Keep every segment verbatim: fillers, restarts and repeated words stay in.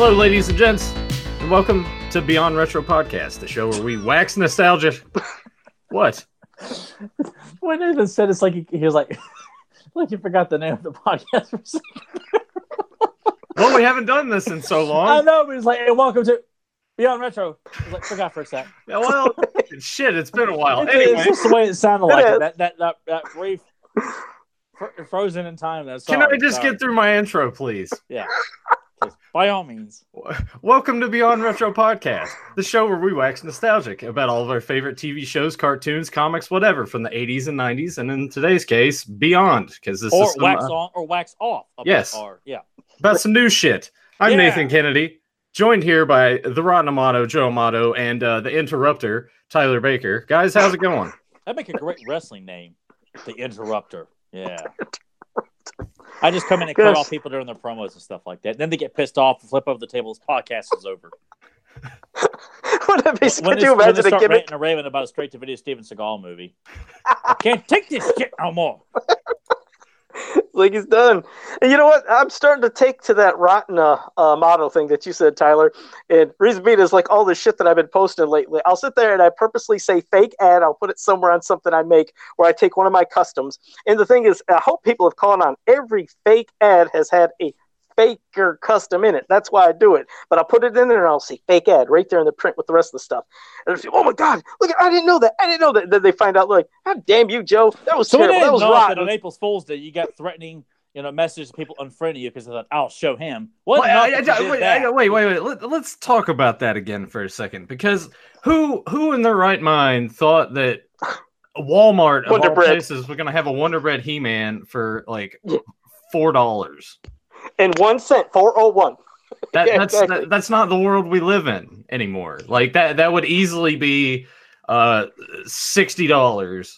Hello, ladies and gents, and welcome to Beyond Retro Podcast, the show where we wax nostalgia. What? When Nathan said it's like he, he was like, like you forgot the name of the podcast for a second. Well, we haven't done this in so long. I know, but he's like, hey, welcome to Beyond Retro. I was like, forgot for a sec. Yeah, well, shit, it's been a while. It's, Anyway, it's just the way it sounded like it. That that that that brief fr- frozen in time. That song. Can I just Sorry. get through my intro, please? Yeah. Just by all means. Welcome to Beyond Retro Podcast, the show where we wax nostalgic about all of our favorite T V shows, cartoons, comics, whatever from the eighties and nineties, and in today's case, beyond, because this or is some, wax uh, on or wax off. About yes. Our, yeah. about some new shit. I'm Yeah. Nathan Kennedy, joined here by the Rotten Amato, Joe Amato, and uh, the Interrupter, Tyler Baker. Guys, how's it going? That'd make a great wrestling name. The Interrupter. Yeah. I just come in and cut Yes. off people during their promos and stuff like that. Then they get pissed off and flip over the table. This podcast is over. What if he, When could they, you when they imagine a start gimmick? ranting and raving about a straight-to-video Steven Seagal movie. I can't take this shit no more. Like he's done. And you know what? I'm starting to take to that rotten uh, uh, model thing that you said, Tyler. And reason being is like all the shit that I've been posting lately. I'll sit there and I purposely say fake ad. I'll put it somewhere on something I make where I take one of my customs. And the thing is, I hope people have caught on. Every fake ad has had a faker custom in it. That's why I do it. But I'll put it in there and I'll see fake ad right there in the print with the rest of the stuff. And they'll say, oh my God, look, I didn't know that. I didn't know that. Then they find out, like, God damn you, Joe. That was So we terrible. didn't That was know that on rotten. April's Fool's Day you got threatening, you know, messages to people unfriending you because they thought, I'll show him. What? Wait, I- I- wait, I- wait, wait, wait. Let, let's talk about that again for a second, because who who in their right mind thought that Walmart of Wonder all Bread. places was going to have a Wonder Bread He-Man for like Yeah. four dollars? And one cent, four oh one. That, Yeah, that's exactly. that, that's not the world we live in anymore. Like that that would easily be uh sixty dollars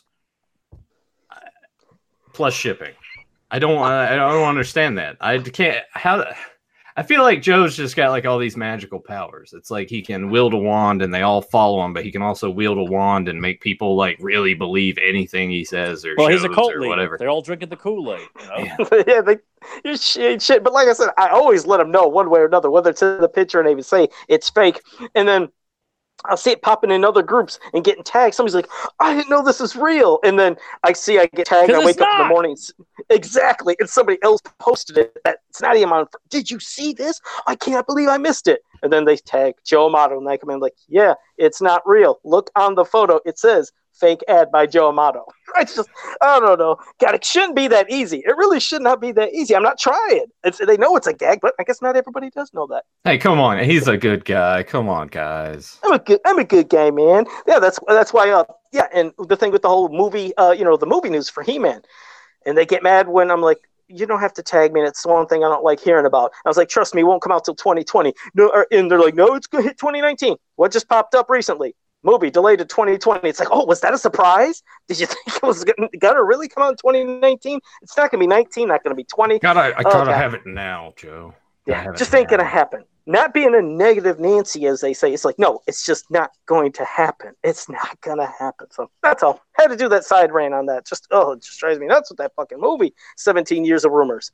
plus shipping. I don't I don't understand that. I can't how I feel like Joe's just got like all these magical powers. It's like he can wield a wand and they all follow him, but he can also wield a wand and make people like really believe anything he says or Well, shows he's a cult or leader. whatever. They're all drinking the Kool-Aid, you know? Yeah. Yeah, they, you shit, shit. But like I said, I always let them know one way or another, whether it's in the picture and they even say it's fake. And then I'll see it popping in other groups and getting tagged. Somebody's like, I didn't know this is real. And then I see I get tagged. 'Cause I it's wake up in the not. morning. Exactly. And somebody else posted it. That it's not even on. Did you see this? I can't believe I missed it. And then they tag Joe Amato. And I come in like, yeah, it's not real. Look on the photo. It says fake ad by Joe Amato. I just, I don't know. God, it shouldn't be that easy. It really should not be that easy. I'm not trying. It's, they know it's a gag, but I guess not everybody does know that. Hey, come on. He's a good guy. Come on, guys. I'm a good, I'm a good guy, man. Yeah, that's that's why. Uh, yeah, and the thing with the whole movie, uh, you know, the movie news for He-Man, and they get mad when I'm like, you don't have to tag me. And it's the one thing I don't like hearing about. I was like, trust me, it won't come out till twenty twenty. No, or, and they're like, no, it's gonna hit twenty nineteen. What just popped up recently? Movie delayed to twenty twenty. It's like, oh, was that a surprise? Did you think it was gonna, gonna really come out in twenty nineteen? It's not gonna be nineteen. Not gonna be twenty. Gotta, I Oh, gotta God. have it now, Joe. Gotta Yeah, have it just ain't now. gonna happen. Not being a negative Nancy, as they say. It's like, no, it's just not going to happen. It's not gonna happen. So that's all. Had to do that side rant on that. Just oh, it just drives me nuts with that fucking movie. Seventeen years of rumors.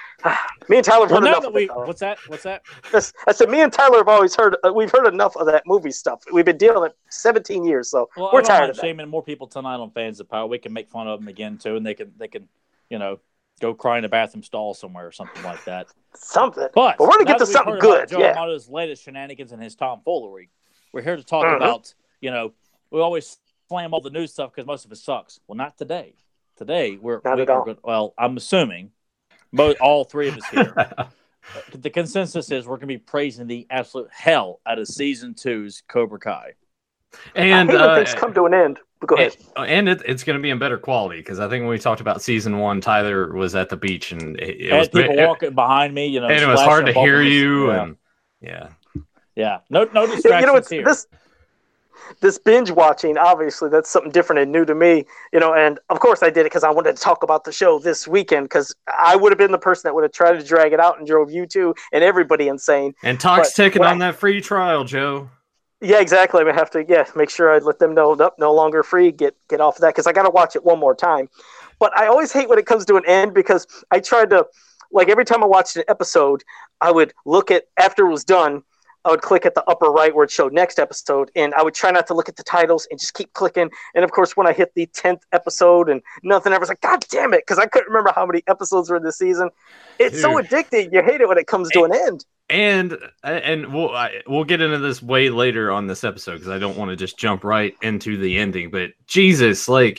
Me and Tyler have Well, heard now enough that of we, it. though. what's that? What's that? That's- I said, me and Tyler have always heard. Uh, we've heard enough of that movie stuff. We've been dealing with it seventeen years, so Well, we're I don't tired mind of that. shaming more people tonight on Fans of Power. We can make fun of them again too, and they can they can you know go cry in a bathroom stall somewhere or something like that. Something. But, But we're gonna now get to that we've something heard good. about Joe Yeah. Amato's latest shenanigans and his tomfoolery, we're here to talk Mhm. about you know we always slam all the news stuff because most of it sucks. Well, not today. Today we're Not we at are all. good- well, I'm assuming both all three of us here. The consensus is we're going to be praising the absolute hell out of season two's Cobra Kai. And I hate when uh, things come to an end. But go ahead. And, and it, it's going to be in better quality because I think when we talked about season one, Tyler was at the beach and it, it I was had people it- walking behind me, you know, and it was splashing hard to hear bubbles. you. Yeah. And yeah, yeah. No, no Yeah, distractions you know, it's here. this this binge watching. Obviously, that's something different and new to me. You know, and of course, I did it because I wanted to talk about the show this weekend. Because I would have been the person that would have tried to drag it out and drove you two and everybody insane. and talk's But- ticking well, on that free trial, Joe. Yeah, exactly. I have to, yeah, make sure I let them know, nope, no longer free. Get get off of that because I got to watch it one more time. But I always hate when it comes to an end because I tried to like every time I watched an episode, I would look at after it was done. I would click at the upper right where it showed next episode, and I would try not to look at the titles and just keep clicking. And of course, when I hit the tenth episode and nothing, I was like, God damn it, because I couldn't remember how many episodes were in this season. It's Dude. so addicting. You hate it when it comes to and, an end. And and we'll I, we'll get into this way later on this episode because I don't want to just jump right into the ending. But Jesus, like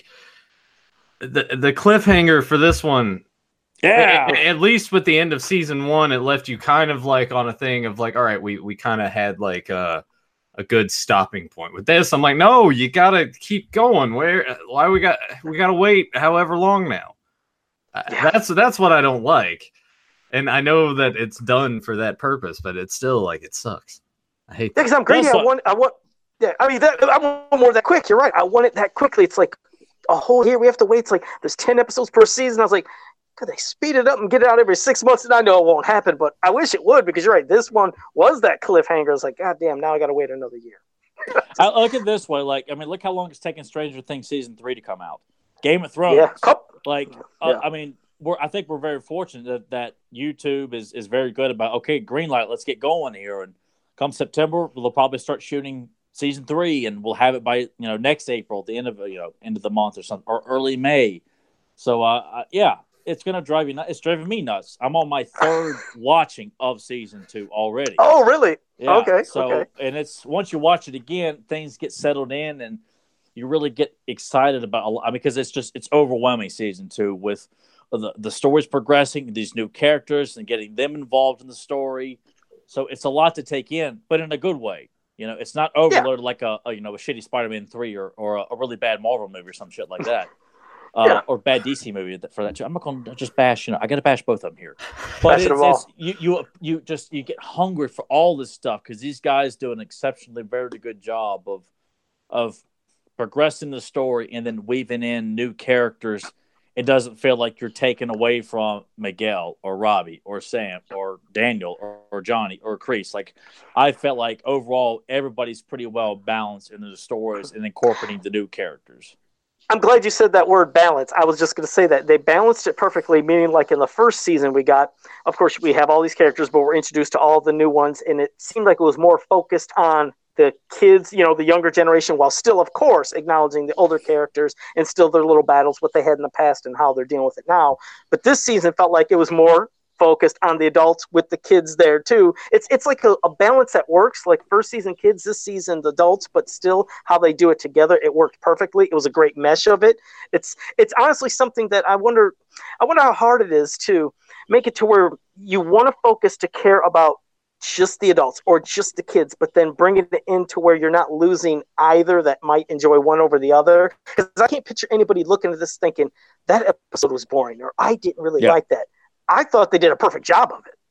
the the cliffhanger for this one. Yeah. At, at least with the end of season one, it left you kind of like on a thing of like, all right, we, we kind of had like a, a good stopping point. With this, I'm like, no, you gotta keep going. Where why we got we gotta wait however long now? Yeah. That's that's what I don't like. And I know that it's done for that purpose, but it's still like it sucks. I hate that. Because I'm greedy. I want I want yeah, I mean that I want more that quick. You're right. I want it that quickly. It's like a whole year we have to wait. It's like there's ten episodes per season. I was like, could they speed it up and get it out every six months? And I know it won't happen, but I wish it would because you're right. This one was that cliffhanger. It's like, God damn, now I got to wait another year. I look at it this way. Like, I mean, look how long it's taken Stranger Things season three to come out. Game of Thrones. Yeah. Like, yeah. Uh, I mean, we're, I think we're very fortunate that, that YouTube is, is very good about, okay, green light, let's get going here. And come September, they'll probably start shooting season three and we'll have it by, you know, next April, the end of, you know, end of the month or something, or early May. So, uh, uh yeah. It's gonna drive you nuts. It's driving me nuts. I'm on my third watching of season two already. Oh, really? Yeah. Okay. So, okay. and it's once you watch it again, things get settled in, and you really get excited about. A lot, I mean, because it's just it's overwhelming season two with the the story's progressing, these new characters, and getting them involved in the story. So it's a lot to take in, but in a good way. You know, it's not overloaded yeah. like a, a you know a shitty Spider-Man three or or a, a really bad Marvel movie or some shit like that. Uh, yeah. Or bad D C movie for that too. I'm not going to just bash. You know, I got to bash both of them here. But it's, it's, you, you, you just you get hungry for all this stuff because these guys do an exceptionally very good job of of progressing the story and then weaving in new characters. It doesn't feel like you're taken away from Miguel or Robbie or Sam or Daniel or, or Johnny or Kreese. Like I felt like overall everybody's pretty well balanced in the stories and incorporating the new characters. I'm glad you said that word balance. I was just going to say that they balanced it perfectly, meaning like in the first season we got, of course, we have all these characters, but we're introduced to all the new ones, and it seemed like it was more focused on the kids, you know, the younger generation, while still, of course, acknowledging the older characters and still their little battles, what they had in the past and how they're dealing with it now. But this season felt like it was more focused on the adults with the kids there too. It's it's like a, a balance that works. Like first season kids, this season the adults, but still how they do it together. It worked perfectly. It was a great mesh of it. It's it's honestly something that I wonder. I wonder how hard it is to make it to where you want to focus to care about just the adults or just the kids, but then bring it into where you're not losing either that might enjoy one over the other. Because I can't picture anybody looking at this thinking that episode was boring or I didn't really yeah. like that. I thought they did a perfect job of it.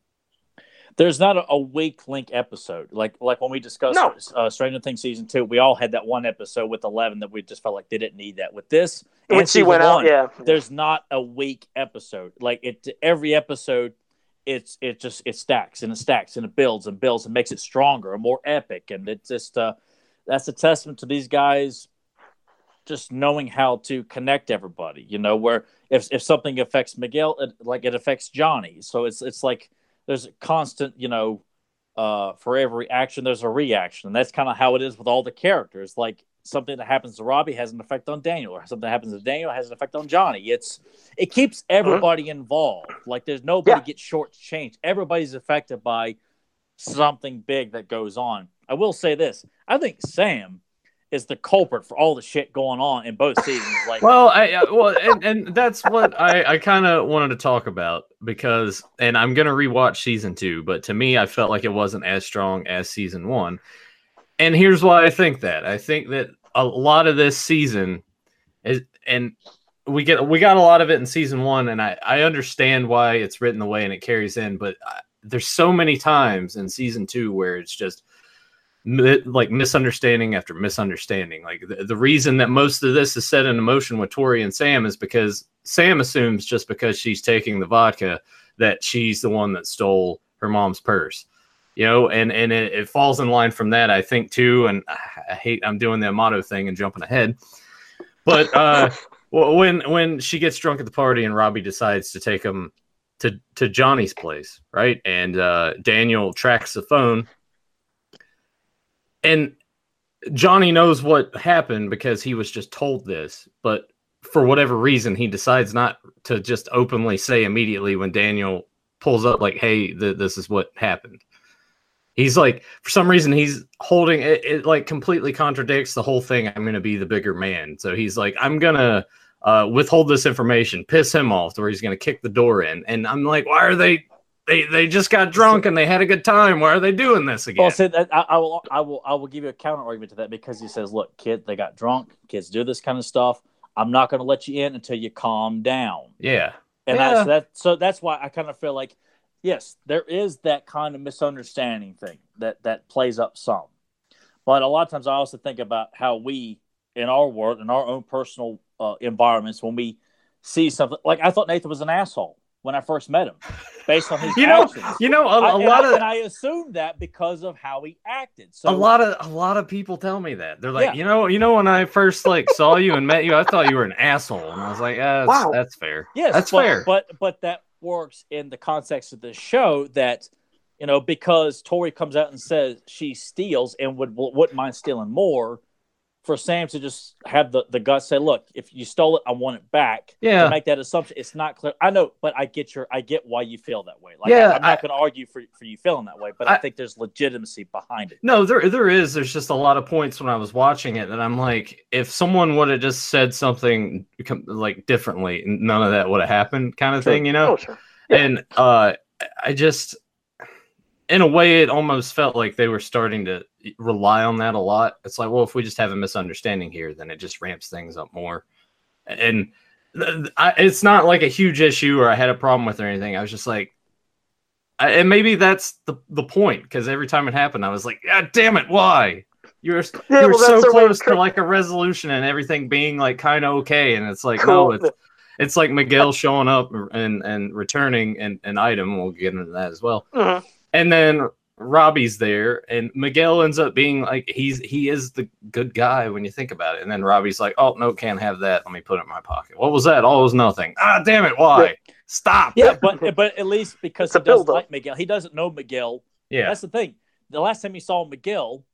There's not a, a weak link episode. Like like when we discussed no. uh, Stranger Things season two, we all had that one episode with Eleven that we just felt like they didn't need that. With this, when she went one, out, yeah, there's not a weak episode. Like it, every episode, it's it just it stacks and it stacks and it builds and builds and makes it stronger and more epic. And it's just uh, that's a testament to these guys just knowing how to connect everybody. You know, where if if something affects Miguel, it, like it affects Johnny. So it's it's like there's a constant, you know, uh, for every action there's a reaction, and that's kind of how it is with all the characters. Like something that happens to Robbie has an effect on Daniel, or something that happens to Daniel has an effect on Johnny. It's it keeps everybody uh-huh. involved. Like there's nobody yeah. gets shortchanged. Everybody's affected by something big that goes on. I will say this: I think Sam is the culprit for all the shit going on in both seasons. Like, well, I uh, well, and, and that's what I, I kind of wanted to talk about because, and I'm gonna rewatch season two, but to me, I felt like it wasn't as strong as season one. And here's why I think that. I think that a lot of this season is, and we get we got a lot of it in season one, and I I understand why it's written the way and it carries in, but I, there's so many times in season two where it's just like misunderstanding after misunderstanding. Like the, the reason that most of this is set in motion with Tori and Sam is because Sam assumes just because she's taking the vodka that she's the one that stole her mom's purse, you know, and, and it, it falls in line from that, I think too. And I, I hate, I'm doing the Amato thing and jumping ahead, but uh, when, when she gets drunk at the party and Robbie decides to take him to to Johnny's place, right? And uh, Daniel tracks the phone, and Johnny knows what happened because he was just told this, but for whatever reason, he decides not to just openly say immediately when Daniel pulls up, like, hey, th- this is what happened. He's like, for some reason, he's holding it, it like completely contradicts the whole thing. I'm going to be the bigger man. So he's like, I'm going to uh, withhold this information, piss him off, to where he's going to kick the door in. And I'm like, why are they, they, they just got drunk and they had a good time. Why are they doing this again? Well, so that, I, I will, I will, I will give you a counter argument to that, because he says, look, kid, they got drunk. Kids do this kind of stuff. I'm not going to let you in until you calm down. Yeah. And yeah. I, so, that, so that's why I kind of feel like, yes, there is that kind of misunderstanding thing that, that plays up some. But a lot of times I also think about how we, in our world, in our own personal uh, environments, when we see something, like I thought Nathan was an asshole when I first met him, based on his you know, actions. You know, a, a I, lot and of, I, and I assumed that because of how he acted. So a lot of, a lot of people tell me that. They're like, yeah. you know, you know, when I first like saw you and met you, I thought you were an asshole, and I was like, yeah, that's, wow, that's fair. Yes, that's but, fair. But but that works in the context of the show, that, you know, because Tori comes out and says she steals and would wouldn't mind stealing more, for Sam to just have the, the guts say, look, if you stole it, I want it back. Yeah. To make that assumption, it's not clear. I know, but I get your I get why you feel that way. Like, yeah, I, I'm not going to argue for for you feeling that way, but I, I I think there's legitimacy behind it. No, there there is. There's just a lot of points when I was watching it that I'm like, if someone would have just said something like differently, none of that would have happened, kind of sure. thing, you know? Oh, sure. Yeah. And uh, I just, in a way, it almost felt like they were starting to rely on that a lot. It's like, well, if we just have a misunderstanding here, then it just ramps things up more. And I, it's not like a huge issue or I had a problem with or anything. I was just like, I, and maybe that's the, the point, because every time it happened, I was like, God damn it, why? You're, yeah, you're well, so close cr- to like a resolution and everything being like kind of okay. And it's like, cool. no, it's, it's like Miguel showing up and, and returning an, an item. We'll get into that as well. Mm-hmm. And then Robbie's there, and Miguel ends up being like, he's he is the good guy when you think about it. And then Robbie's like, oh, no, can't have that. Let me put it in my pocket. What was that? Oh, it was nothing. Ah, damn it. Why? Yeah. Stop. Yeah, but but at least because It's he a doesn't buildup. like Miguel. He doesn't know Miguel. Yeah. That's the thing. The last time you saw Miguel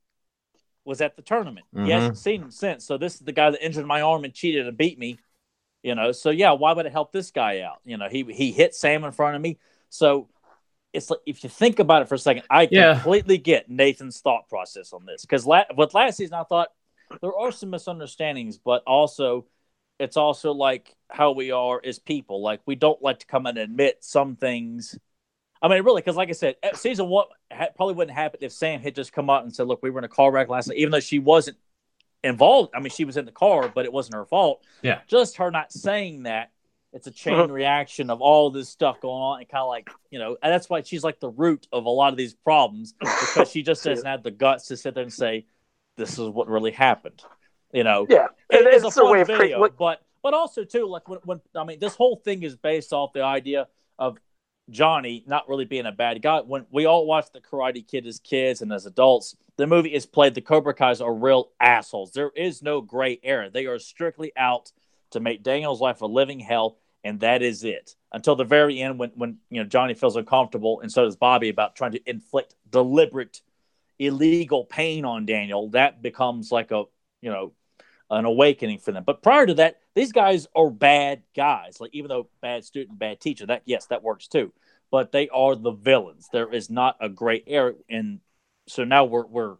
was at the tournament. Mm-hmm. He hasn't seen him since. So this is the guy that injured my arm and cheated and beat me. You know, so yeah, why would it help this guy out? You know, he he hit Sam in front of me. So it's like, if you think about it for a second, I Yeah. completely get Nathan's thought process on this. Because la- with last season, I thought there are some misunderstandings, but also it's also like how we are as people. Like, we don't like to come and admit some things. I mean, really, because like I said, season one ha- probably wouldn't happen if Sam had just come out and said, look, we were in a car wreck last night, even though she wasn't involved. I mean, she was in the car, but it wasn't her fault. Yeah. Just her not saying that, it's a chain Uh-huh. reaction of all this stuff going on, and kind of like, you know, and that's why she's like the root of a lot of these problems, because she just doesn't have the guts to sit there and say, this is what really happened. You know, Yeah, it, and it's a it's a fun way of video, creating. Like, but but also too, like when, when I mean, this whole thing is based off the idea of Johnny not really being a bad guy. When we all watch the Karate Kid as kids and as adults, the movie is played. The Cobra Kai's are real assholes. There is no gray area. They are strictly out to make Daniel's life a living hell, and that is it. Until the very end, when when you know Johnny feels uncomfortable, and so does Bobby, about trying to inflict deliberate, illegal pain on Daniel. That becomes like a you know an awakening for them. But prior to that, these guys are bad guys. Like, even though bad student, bad teacher, that yes, that works too. But they are the villains. There is not a gray area, and so now we're we're.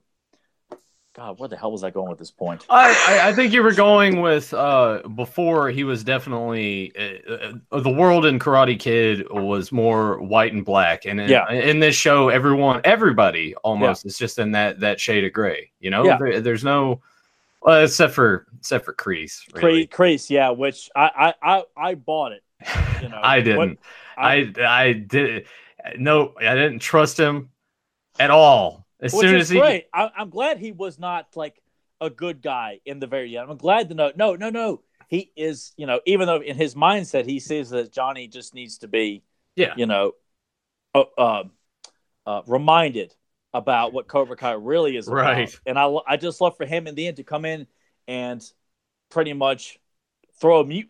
God, where the hell was I going with this point? I, I, I think you were going with uh, before he was definitely uh, uh, the world in Karate Kid was more white and black, and in, Yeah. in this show, everyone, everybody almost is just in that that shade of gray. You know, Yeah. there, there's no, well, except for except for Kreese. Really. Cre- Crease, yeah, which I, I, I, I bought it. You know, I didn't. What- I- I I did. No, I didn't trust him at all. As Which soon is as he, great. I, I'm glad he was not like a good guy in the very end. I'm glad to know. No, no, no. He is, you know, even though in his mindset he sees that Johnny just needs to be, yeah, you know, uh, uh, uh, reminded about what Cobra Kai really is about. Right. And I, I just love for him in the end to come in and pretty much throw a mutiny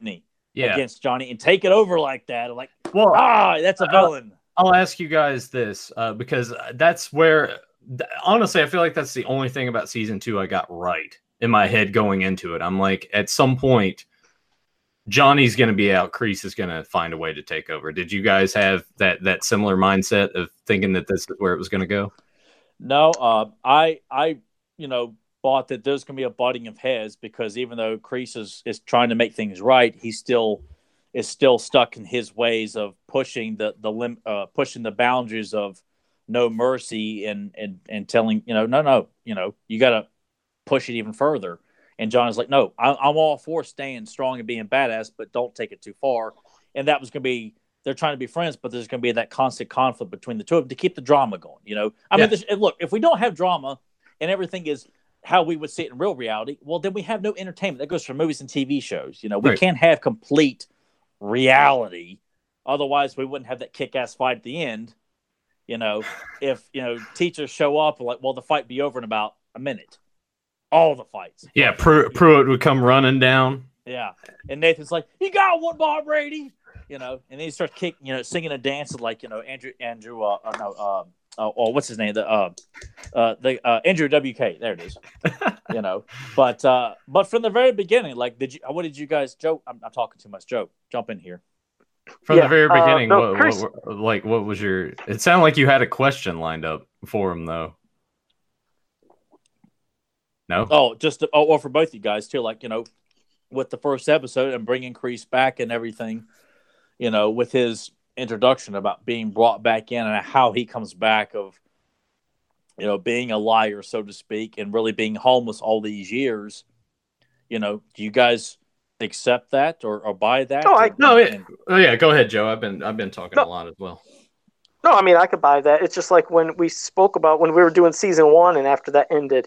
yeah. against Johnny and take it over like that. Like, well, ah, that's a villain. I'll, I'll ask you guys this uh, because that's where, honestly, I feel like that's the only thing about season two I got right in my head going into it. I'm like, at some point, Johnny's going to be out. Kreese is going to find a way to take over. Did you guys have that that similar mindset of thinking that this is where it was going to go? No, uh, I, I, you know, thought that there's going to be a butting of heads because even though Kreese is, is trying to make things right, he still is still stuck in his ways of pushing the the lim- uh, pushing the boundaries of no mercy and and and telling you know no no you know you got to push it even further. And John is like, no, I, I'm all for staying strong and being badass, but don't take it too far. And that was going to be, they're trying to be friends, but there's going to be that constant conflict between the two of them to keep the drama going. You know, I yeah. mean, this, look, if we don't have drama and everything is how we would see it in real reality, well, then we have no entertainment. That goes for movies and T V shows. You know, we right. can't have complete reality. Otherwise, we wouldn't have that kick-ass fight at the end. You know, if, you know, teachers show up, like, well, the fight be over in about a minute. All the fights. Yeah, Pru- Pruitt would come running down. Yeah. And Nathan's like, you got one, Bob Brady. You know, and then he starts kicking, you know, singing and dancing like, you know, Andrew, Andrew, uh, uh no, uh, uh, oh, what's his name? The, uh, uh, the, uh, Andrew W K. There it is. You know, but, uh, but from the very beginning, like, did you, what did you guys, Joe? I'm, I'm talking too much. Joe, jump in here. From yeah, the very beginning, uh, no, what, what, like, what was your, it sounded like you had a question lined up for him, though. No. Oh, just to, oh, well, for both you guys too. Like you know, with the first episode and bringing Kreese back and everything, you know, with his introduction about being brought back in and how he comes back of, you know, being a liar, so to speak, and really being homeless all these years. You know, do you guys accept that or, or buy that? Oh, or, I, no. It, and, oh, yeah. Go ahead, Joe. I've been I've been talking no, a lot as well. No, I mean I could buy that. It's just like when we spoke about when we were doing season one, and after that ended.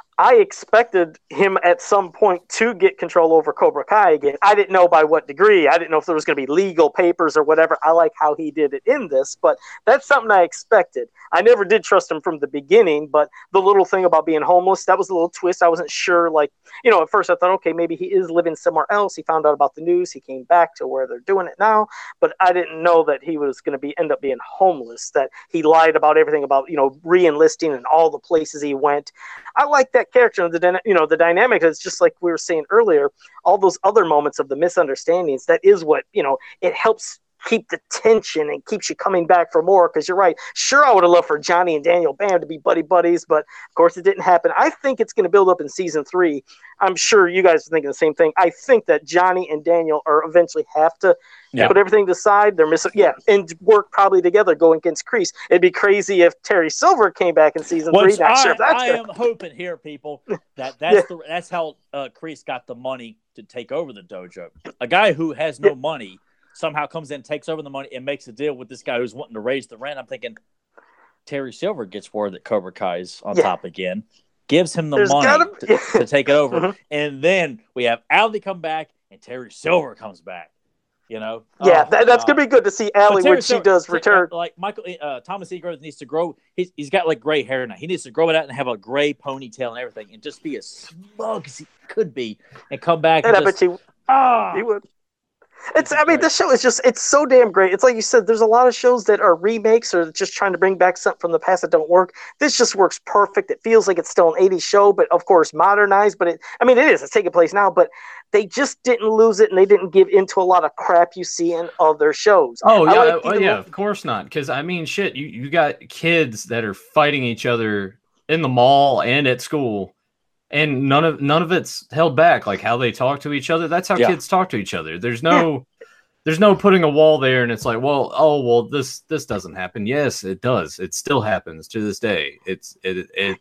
I expected him at some point to get control over Cobra Kai again. I didn't know by what degree. I didn't know if there was going to be legal papers or whatever. I like how he did it in this, but that's something I expected. I never did trust him from the beginning, but the little thing about being homeless, that was a little twist. I wasn't sure, like, you know, at first I thought, okay, maybe he is living somewhere else. He found out about the news. He came back to where they're doing it now, but I didn't know that he was going to be end up being homeless, that he lied about everything about, you know, re-enlisting and all the places he went. I like that character, the you know the dynamic is just like we were saying earlier. All those other moments of the misunderstandings, that is what you know. It helps keep the tension and keeps you coming back for more. Because you're right. Sure, I would have loved for Johnny and Daniel Bam to be buddy buddies, but of course it didn't happen. I think it's going to build up in season three. I'm sure you guys are thinking the same thing. I think that Johnny and Daniel are eventually have to yeah. put everything aside. They're missing, yeah, and work probably together going against Kreese. It'd be crazy if Terry Silver came back in season Which three. Not I, sure if that's I gonna... am hoping here, people, that that's yeah. the that's how uh, Kreese got the money to take over the dojo. A guy who has no yeah. money somehow comes in, takes over the money, and makes a deal with this guy who's wanting to raise the rent. I'm thinking Terry Silver gets word that Cobra Kai's on yeah. top again. Gives him the There's money gotta... to, to take it over. Mm-hmm. And then we have Ali come back and Terry Silver comes back. You know? Yeah, oh, that, that's uh, going to be good to see Ali when Silver, she does return. Like Michael uh, Thomas E. Groves needs to grow. He's, he's got like gray hair now. He needs to grow it out and have a gray ponytail and everything and just be as smug as he could be and come back and, and I just, bet you oh, he would. It's, I mean, the show is just, it's so damn great. It's like you said, there's a lot of shows that are remakes or just trying to bring back something from the past that don't work. This just works perfect. It feels like it's still an eighties show, but of course modernized, but it, I mean, it is, it's taking place now, but they just didn't lose it and they didn't give into a lot of crap you see in other shows. Oh, yeah, like oh, yeah, of course not. Because, I mean, shit, you, you got kids that are fighting each other in the mall and at school. And none of none of it's held back, like how they talk to each other. That's how yeah. kids talk to each other. There's no, yeah. there's no putting a wall there, and it's like, well, oh, well, this this doesn't happen. Yes, it does. It still happens to this day. It's it it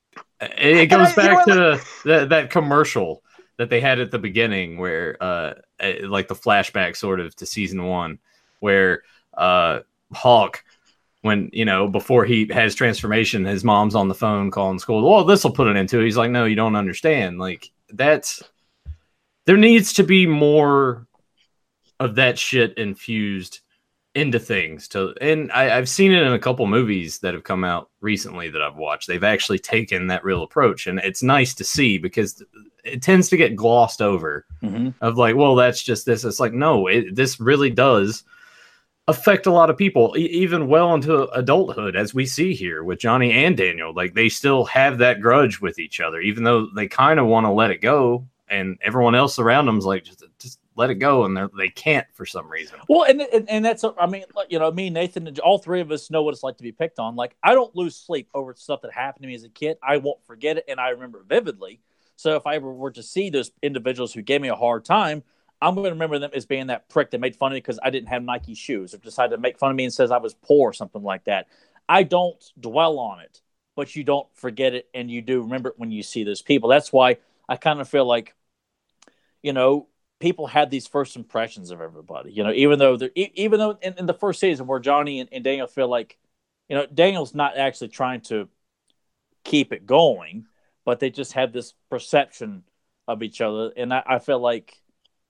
it goes I, back you know, to that that commercial that they had at the beginning, where uh, like the flashback sort of to season one, where uh, Hawk. When, you know, before he has transformation, his mom's on the phone calling school. Well, this will put an end to it. He's like, no, you don't understand. Like, that's, there needs to be more of that shit infused into things to, and I, I've seen it in a couple movies that have come out recently that I've watched. They've actually taken that real approach, and it's nice to see because it tends to get glossed over Mm-hmm. of like, well, that's just this. It's like, no, it, this really does affect a lot of people, e- even well into adulthood, as we see here with Johnny and Daniel. Like, they still have that grudge with each other, even though they kind of want to let it go, and everyone else around them's like, just, just let it go, and they they can't for some reason. Well, and, and and that's, I mean, you know, me and Nathan, all three of us know what it's like to be picked on. Like, I don't lose sleep over stuff that happened to me as a kid. I won't forget it, and I remember it vividly. So if I ever were to see those individuals who gave me a hard time, I'm going to remember them as being that prick that made fun of me because I didn't have Nike shoes, or decided to make fun of me and says I was poor or something like that. I don't dwell on it, but you don't forget it, and you do remember it when you see those people. That's why I kind of feel like, you know, people had these first impressions of everybody. You know, even though they're even though in, in the first season where Johnny and, and Daniel feel like, you know, Daniel's not actually trying to keep it going, but they just have this perception of each other, and I, I feel like,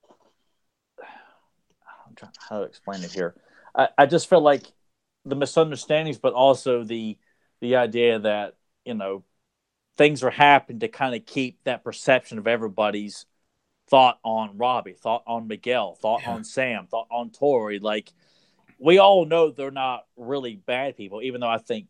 I'm trying how to explain it here. I, I just feel like the misunderstandings, but also the the idea that, you know, things are happening to kind of keep that perception of everybody's thought on Robbie, thought on Miguel, thought yeah. on Sam, thought on Tori. Like, we all know they're not really bad people, even though I think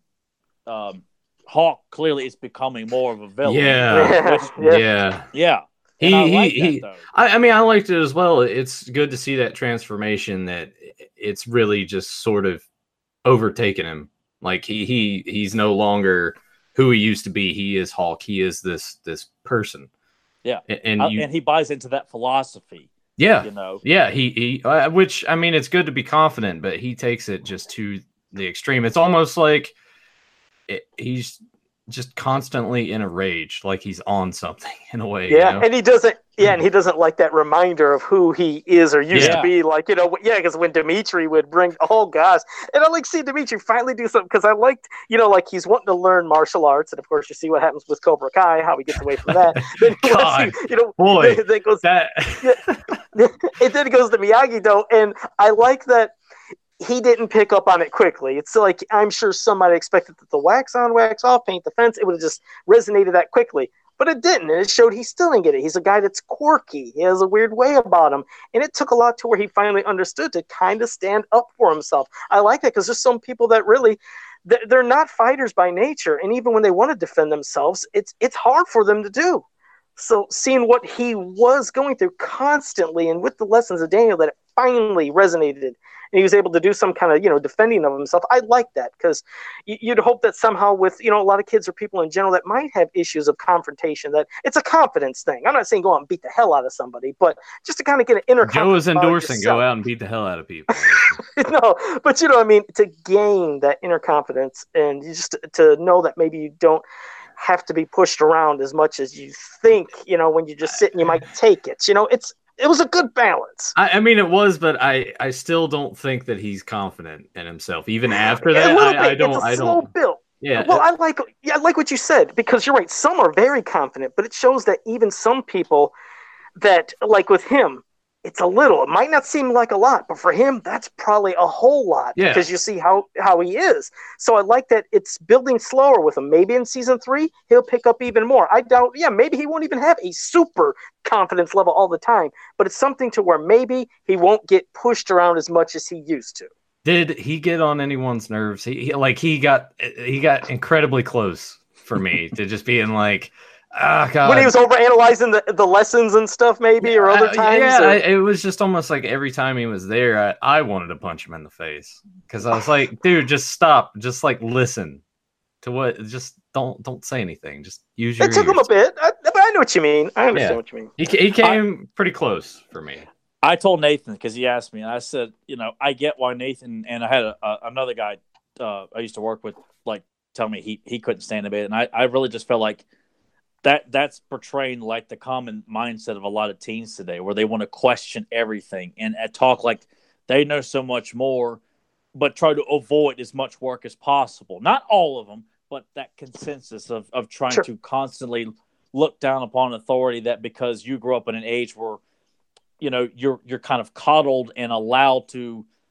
um, Hawk clearly is becoming more of a villain. Yeah, which, yeah, yeah. yeah. He, I he, like he that, I, I mean, I liked it as well. It's good to see that transformation, that it's really just sort of overtaken him. Like, he, he, he's no longer who he used to be. He is Hawk. He is this, this person. Yeah. And, and, uh, you, and he buys into that philosophy. Yeah. You know? Yeah. He, he, uh, which, I mean, it's good to be confident, but he takes it just to the extreme. It's almost like it, he's just constantly in a rage, like he's on something in a way. Yeah, you know? and he doesn't. Yeah, and he doesn't like that reminder of who he is or used Yeah. to be. Like, you know, yeah, because when Dimitri would bring, oh gosh, and I like see Dimitri finally do something, because I liked, you know, like he's wanting to learn martial arts, and of course you see what happens with Cobra Kai, how he gets away from that. Then God, he, you know, boy, then, then goes that. yeah, and then it goes to Miyagi-Do, and I like that he didn't pick up on it quickly. It's like, I'm sure somebody expected that the wax on, wax off, paint the fence, it would have just resonated that quickly. But it didn't, and it showed he still didn't get it. He's a guy that's quirky. He has a weird way about him. And it took a lot to where he finally understood to kind of stand up for himself. I like that, because there's some people that really, they're not fighters by nature. And even when they want to defend themselves, it's it's hard for them to do. So seeing what he was going through constantly, and with the lessons of Daniel, that it finally resonated, and he was able to do some kind of, you know, defending of himself. I like that, because you'd hope that somehow with, you know, a lot of kids or people in general that might have issues of confrontation, that it's a confidence thing. I'm not saying go out and beat the hell out of somebody, but just to kind of get an inner Joe is endorsing yourself. Go out and beat the hell out of people. No, but you know what I mean? To gain that inner confidence, and you just to know that maybe you don't have to be pushed around as much as you think, you know, when you just sit and you might take it. You know, it's it was a good balance. I, I mean, it was, but I, I still don't think that he's confident in himself. Even after that, I, I don't. It's a I slow don't. build. Yeah. Well, I like yeah, I like what you said, because you're right. Some are very confident, but it shows that even some people that, like with him, it's a little. It might not seem like a lot, but for him, that's probably a whole lot. Yeah. Because you see how, how he is. So I like that it's building slower with him. Maybe in season three, he'll pick up even more. I doubt, yeah, maybe he won't even have a super confidence level all the time, but it's something to where maybe he won't get pushed around as much as he used to. Did he get on anyone's nerves? He, he like he got he got incredibly close for me to just being like, ah, God. When he was over analyzing the, the lessons and stuff, maybe, or other times. Yeah, or... I, it was just almost like every time he was there, I, I wanted to punch him in the face, because I was like, dude, just stop, just like listen to what, just don't don't say anything, just use your. It took ears. him a bit, I, but I know what you mean. I understand Yeah. what you mean. He he came I, pretty close for me. I told Nathan, because he asked me, and I said, you know, I get why Nathan, and I had a, a, another guy uh, I used to work with, like, tell me he he couldn't stand it, and I, I really just felt like that that's portraying like the common mindset of a lot of teens today, where they want to question everything and, and talk like they know so much more, but try to avoid as much work as possible. Not all of them, but that consensus of, of trying Sure. to constantly look down upon authority, that because you grew up in an age where, you know, you're you're kind of coddled and allowed to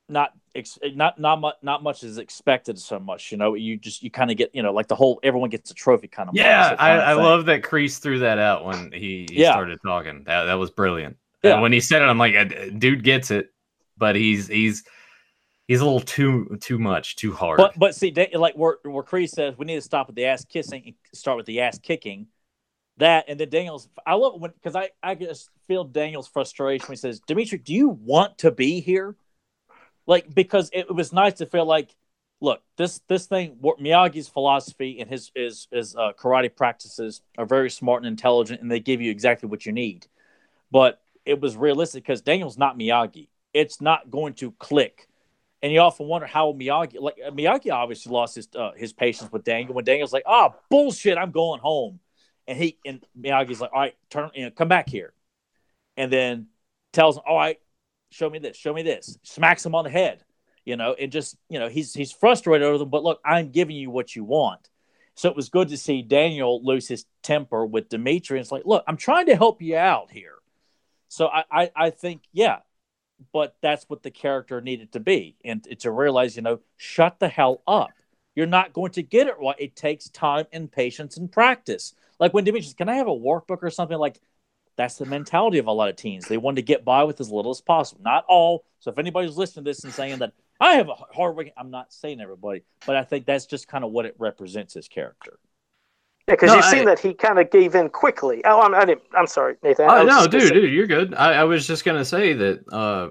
not ex- not not much not much is expected so much. You know, you just you kind of get, you know, like the whole everyone gets a trophy kind of yeah. mindset I, kind of I thing. love that Kreese threw that out when he, he Yeah. started talking. That that was brilliant. Yeah. And when he said it, I'm like, dude gets it, but he's he's he's a little too too much, too hard. But but see, they, like where where Kreese says we need to stop with the ass kissing and start with the ass kicking. That and then Daniel's, I love it when because I I just feel Daniel's frustration when he says, Dimitri, do you want to be here? Like, because it, it was nice to feel like, look, this this thing, Miyagi's philosophy and his his, his uh, karate practices are very smart and intelligent, and they give you exactly what you need. But it was realistic because Daniel's not Miyagi. It's not going to click. And you often wonder how Miyagi, like Miyagi obviously lost his uh, his patience with Daniel when Daniel's like, oh, bullshit, I'm going home. And he and Miyagi's like, all right, turn, you know, come back here. And then tells him, all right, show me this, show me this. Smacks him on the head, you know, and just, you know, he's he's frustrated over them. But look, I'm giving you what you want. So it was good to see Daniel lose his temper with Dimitri. And it's like, look, I'm trying to help you out here. So I, I, I think, yeah, but that's what the character needed to be. And to realize, you know, shut the hell up. You're not going to get it right. It takes time and patience and practice. Like when Dimitri says, can I have a workbook or something? Like, that's the mentality of a lot of teens. They want to get by with as little as possible. Not all. So if anybody's listening to this and saying that I have a hard working, I'm not saying everybody, but I think that's just kind of what it represents his character. Yeah, because No, you've I- seen that he kind of gave in quickly. Oh, I'm, I didn't, I'm sorry, Nathan. I Oh was no, just gonna dude, say- dude, you're good. I, I was just gonna say that uh,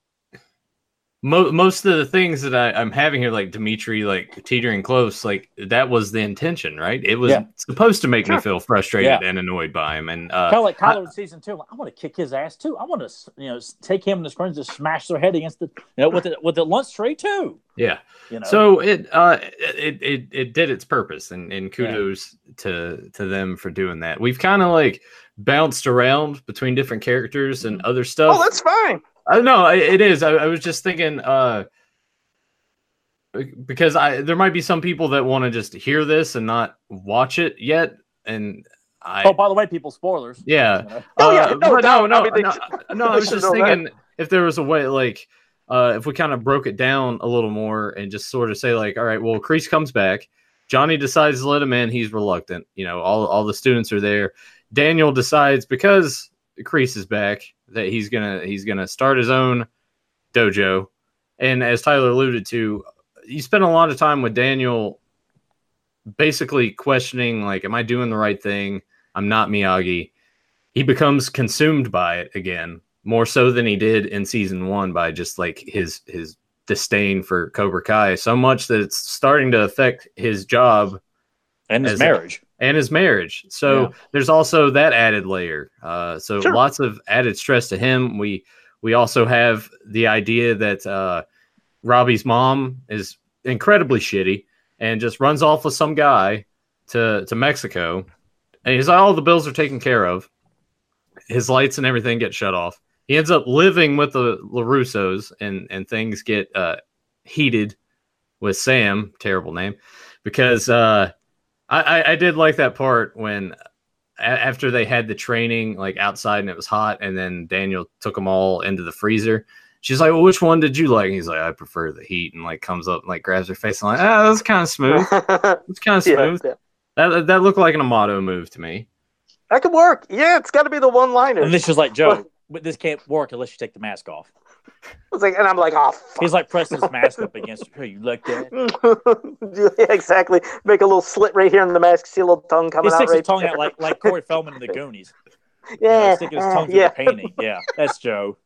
mo- most of the things that I, I'm having here, like Dimitri, like teetering close, like that was the intention, right? It was Yeah. supposed to make me Sure. feel frustrated Yeah. and annoyed by him, and uh, Kind of like I- Kylo in season two. Like, I want to kick his ass too. I want to, you know, take him and his friends to smash their head against the, you know, with the with the lunch tray too. yeah. You know. So it uh it it it did its purpose, and and kudos to to them for doing that. We've kind of like bounced around between different characters and other stuff. Oh, that's fine. I know it is. I, I was just thinking, uh, because I there might be some people that want to just hear this and not watch it yet, and I oh, by the way, people, spoilers. yeah. You know? Oh, yeah, Uh, no but no, doubt. no, I mean, they no, should- no. I they was should just know that. thinking if there was a way, like, uh, if we kind of broke it down a little more and just sort of say, like, all right, well, Kreese comes back. Johnny decides to let him in. He's reluctant. You know, all all the students are there. Daniel decides because Kreese is back that he's gonna he's gonna start his own dojo. And as Tyler alluded to, you spend a lot of time with Daniel basically questioning, like, am I doing the right thing? I'm not Miyagi. He becomes consumed by it again, more so than he did in season one, by just like his his disdain for Cobra Kai, so much that it's starting to affect his job And his as- marriage. and his marriage. So Yeah. there's also that added layer. Uh, so Sure. lots of added stress to him. We we also have the idea that uh, Robbie's mom is incredibly shitty and just runs off with some guy to to Mexico, and he's like, all the bills are taken care of. His lights and everything get shut off. He ends up living with the LaRussos, and and things get uh, heated with Sam. Terrible name, because. Uh, I, I did like that part when a- after they had the training like outside and it was hot, and then Daniel took them all into the freezer. She's like, well, which one did you like? And he's like, I prefer the heat, and like comes up and like grabs her face and like, ah, that's kind of smooth. It's kind of Yeah, smooth. yeah. That that looked like an Amato move to me. That could work. Yeah, it's got to be the one-liner. And this is like, Joe, but this can't work unless you take the mask off. It's like, and I'm like, oh, fuck. He's like pressing his mask up against her. You like that? Yeah, exactly. Make a little slit right here in the mask, see a little tongue coming He out sticks right his tongue there. out like like Corey Feldman in the Goonies. You know, Yeah, sticking his uh, tongue through yeah. the painting. Yeah, that's Joe.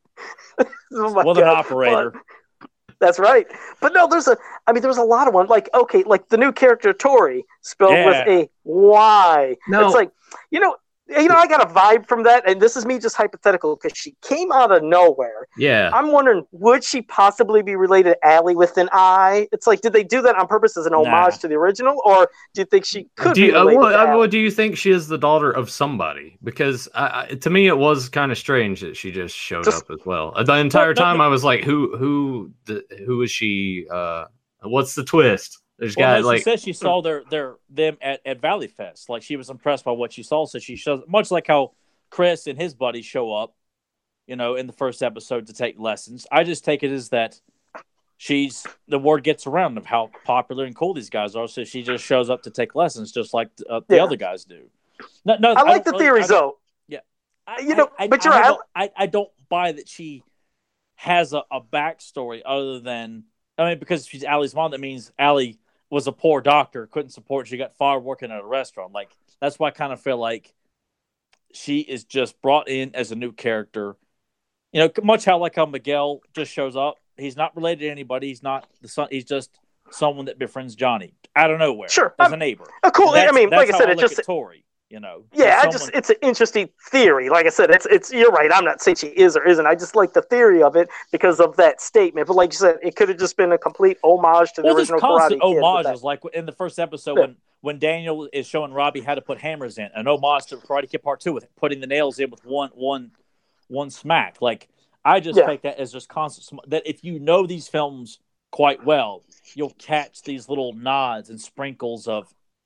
Oh my Well, an God. operator. But- that's right. But no, there's a. I mean, there's a lot of ones. Like, okay, like the new character Tori spelled Yeah. with a Y. No. It's like, you know, you know, I got a vibe from that, and this is me just hypothetical because she came out of nowhere. Yeah. I'm wondering, would she possibly be related to Allie with an I? It's like, did they do that on purpose as an homage Nah. to the original, or do you think she could Do be you, uh, related what, to uh, Allie? what do you think she is the daughter of somebody? Because I, I, to me, it was kind of strange that she just showed Just- up as well. Uh, The entire But- but- time, I was like, "Who, who, the, who is she? Uh, what's the twist?" There's Well, got no, like, she said she saw their their them at, at Valley Fest. Like she was impressed by what she saw, so she shows much like how Chris and his buddies show up, you know, in the first episode to take lessons. I just take it as that she's the word gets around of how popular and cool these guys are. So she just shows up to take lessons, just like uh, the Yeah. other guys do. No, no, I like the really, theories though. Yeah, I, You know, I, but I, you're I, right. don't, I, I don't buy that she has a, a backstory other than I mean, because she's Allie's mom. That means Allie was a poor doctor, couldn't support. She got fired working at a restaurant. Like that's why I kind of feel like she is just brought in as a new character. You know, much how like how Miguel just shows up. He's not related to anybody. He's not the son. He's just someone that befriends Johnny out of nowhere. Sure, as I'm, a neighbor. Oh, cool. I mean, like I how said, I it look just at Tori. You know, yeah, I someone, just it's an interesting theory. Like I said, it's it's you're right. I'm not saying she is or isn't. I just like the theory of it because of that statement. But like you said, it could have just been a complete homage to the well, there's original constant Karate Kid. homages. Like in the first episode Yeah. when when Daniel is showing Robbie how to put hammers in, an homage to Karate Kid Part Two with putting the nails in with one one one smack. Like I just Yeah. take that as just constant. sm- That if you know these films quite well, you'll catch these little nods and sprinkles of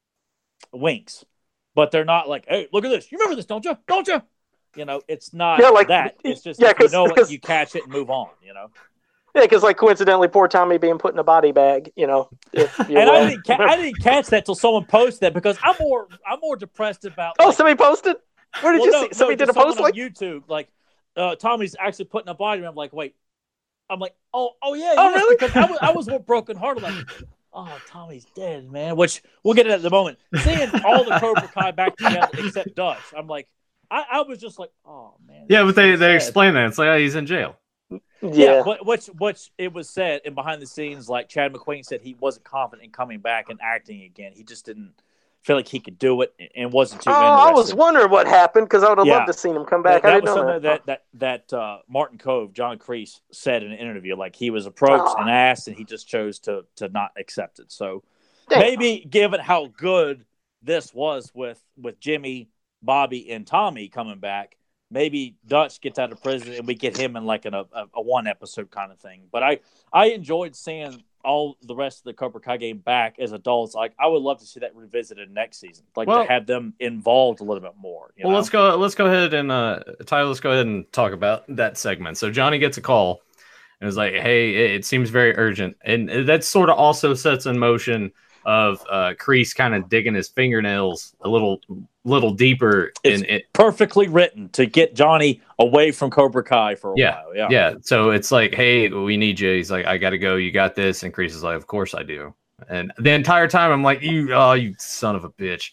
winks. But they're not like, hey, look at this. You remember this, don't you? Don't you? You know, it's not Yeah, like- that. It's just yeah, if you 'cause- know it, because- you catch it and move on. You know. Yeah, because like coincidentally, poor Tommy being put in a body bag. You know, if you And will. I didn't, ca- I didn't catch that till someone posted that because I'm more, I'm more depressed about. oh, like, somebody posted. Where did well, you no, see? Somebody no, did a just someone post on like. YouTube. Like uh, Tommy's actually putting a body. And I'm like, wait. I'm like, oh, oh yeah, Oh, yes, really? because I was, I was more broken hearted. Like, oh, Tommy's dead, man. Which we'll get at the moment. Seeing all the Cobra Kai back together except Dutch, I'm like, I, I was just like, oh man. Yeah, but they, so they sad. explain that. It's like, oh, he's in jail. Yeah. Yeah, but which which it was said and behind the scenes, like Chad McQueen said, he wasn't confident in coming back and acting again. He just didn't feel like he could do it and wasn't too Oh, interested. I was wondering what happened because I would have Yeah. loved to seen him come back. That, I that didn't was know something that. that that that uh, Martin Cove, John Kreese, said in an interview. Like he was approached Ah. and asked, and he just chose to to not accept it. So Damn. maybe given how good this was with with Jimmy, Bobby, and Tommy coming back, maybe Dutch gets out of prison and we get him in like an, a, a one episode kind of thing. But I I enjoyed seeing all the rest of the Cobra Kai game back as adults. Like I would love to see that revisited next season. Like Well- to have them involved a little bit more. You Well, know? let's go. Let's go ahead and uh, Tyler. Let's go ahead and talk about that segment. So Johnny gets a call and is like, "Hey, it, it seems very urgent," and that sort of also sets in motion of uh, Kreese kind of digging his fingernails a little, little deeper It's in it. perfectly written to get Johnny away from Cobra Kai for a Yeah, while. Yeah. Yeah. So it's like, "Hey, we need you." He's like, "I got to go. You got this." And Kreese is like, "Of course I do." And the entire time I'm like, "You, oh, you son of a bitch."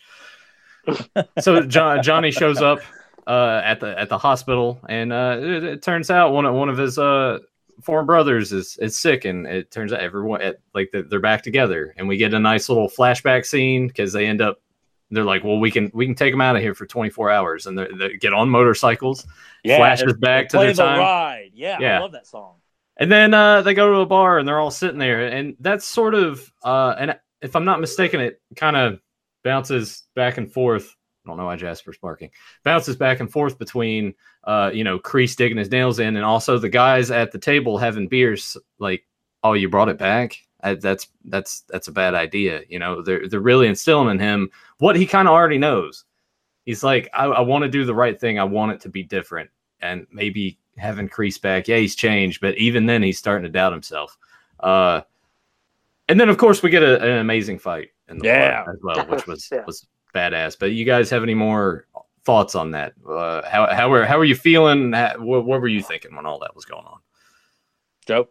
So John, Johnny shows up uh, at the at the hospital, and uh, it, it turns out one of one of his uh, former brothers is is sick, and it turns out everyone at, like they're, they're back together, and we get a nice little flashback scene because they end up. They're like, well, we can we can take them out of here for twenty-four hours, and they get on motorcycles. Yeah. Flashes they're- back to they're their playing time. the ride. Yeah, Yeah. I love that song. And then uh, they go to a bar and they're all sitting there. And that's sort of, uh, and if I'm not mistaken, it kind of bounces back and forth. I don't know why Jasper's barking. Bounces back and forth between, uh, you know, Kreese digging his nails in and also the guys at the table having beers. Like, oh, you brought it back? I, that's that's that's a bad idea. You know, they're they're really instilling in him what he kind of already knows. He's like, I, I want to do the right thing. I want it to be different. And maybe having Kreese back, yeah, he's changed, but even then he's starting to doubt himself. Uh, and then of course we get a, an amazing fight in the Yeah. bar as well, which was Yeah. was badass. But you guys have any more thoughts on that? Uh, how how were how were you feeling? How, what, what were you thinking when all that was going on? Joe?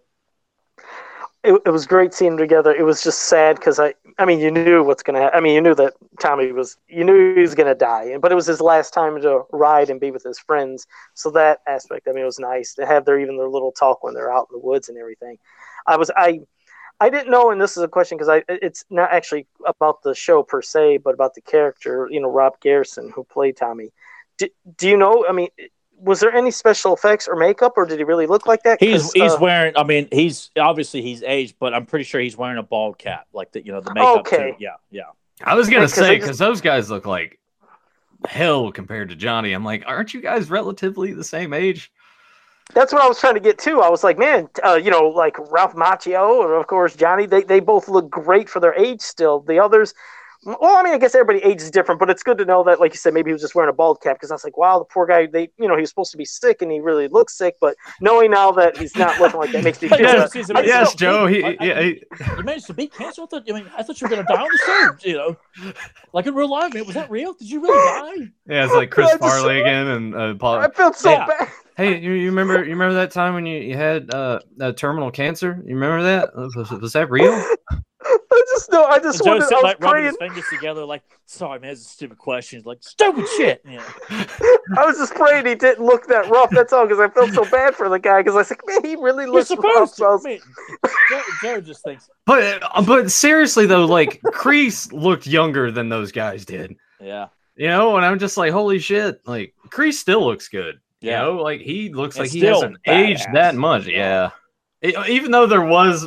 It, it was great seeing them together. It was just sad because I, I mean, you knew what's gonna happen. I mean, you knew that Tommy was, you knew he was gonna die, but it was his last time to ride and be with his friends. So that aspect, I mean, it was nice to have their even their little talk when they're out in the woods and everything. I was, I, I didn't know, and this is a question because I, it's not actually about the show per se, but about the character. You know, Rob Garrison who played Tommy. Do, do you know? I mean. Was there any special effects or makeup, or did he really look like that? He's 'Cause, he's uh, wearing. I mean, he's obviously he's aged, but I'm pretty sure he's wearing a bald cap, like the you know the makeup. Okay. Too. Yeah, yeah. I was gonna Yeah, 'cause say I just- because those guys look like hell compared to Johnny. I'm like, aren't you guys relatively the same age? That's what I was trying to get to. I was like, man, uh, you know, like Ralph Macchio, and of course Johnny. They they both look great for their age still. The others Well, I mean, I guess everybody ages different, but it's good to know that, like you said, maybe he was just wearing a bald cap because I was like, wow, the poor guy. They, you know, he was supposed to be sick and he really looks sick, but knowing now that he's not looking like that makes me feel yes, better. I yes, Joe. He, I, yeah, I, he, you managed to beat cancer with it. I mean, I thought you were going to die on the show. You know, like in real life, man. Was that real? Did you really die? Yeah, it's like Chris Farley again, and uh, Paul. I felt so Yeah. bad. Hey, you, you remember? You remember that time when you, you had uh, uh, terminal cancer? You remember that? Was, was that real? I just know. I just And Joe wanted. I sitting was like rubbing praying. his fingers together, like, "Sorry, man, it's a stupid question." He's like, "Stupid shit." Yeah. I was just praying he didn't look that rough. That's all, because I felt so bad for the guy. Because I was like, man, he really You're looks rough. supposed So I to. was- I mean, Joe, Joe just thinks, But but seriously though, like Kreese looked younger than those guys did. yeah, You know, and I'm just like, holy shit! Like Kreese still looks good. You Yeah. know, like he looks And like he still hasn't aged badass. that much. Yeah. It- even though there was,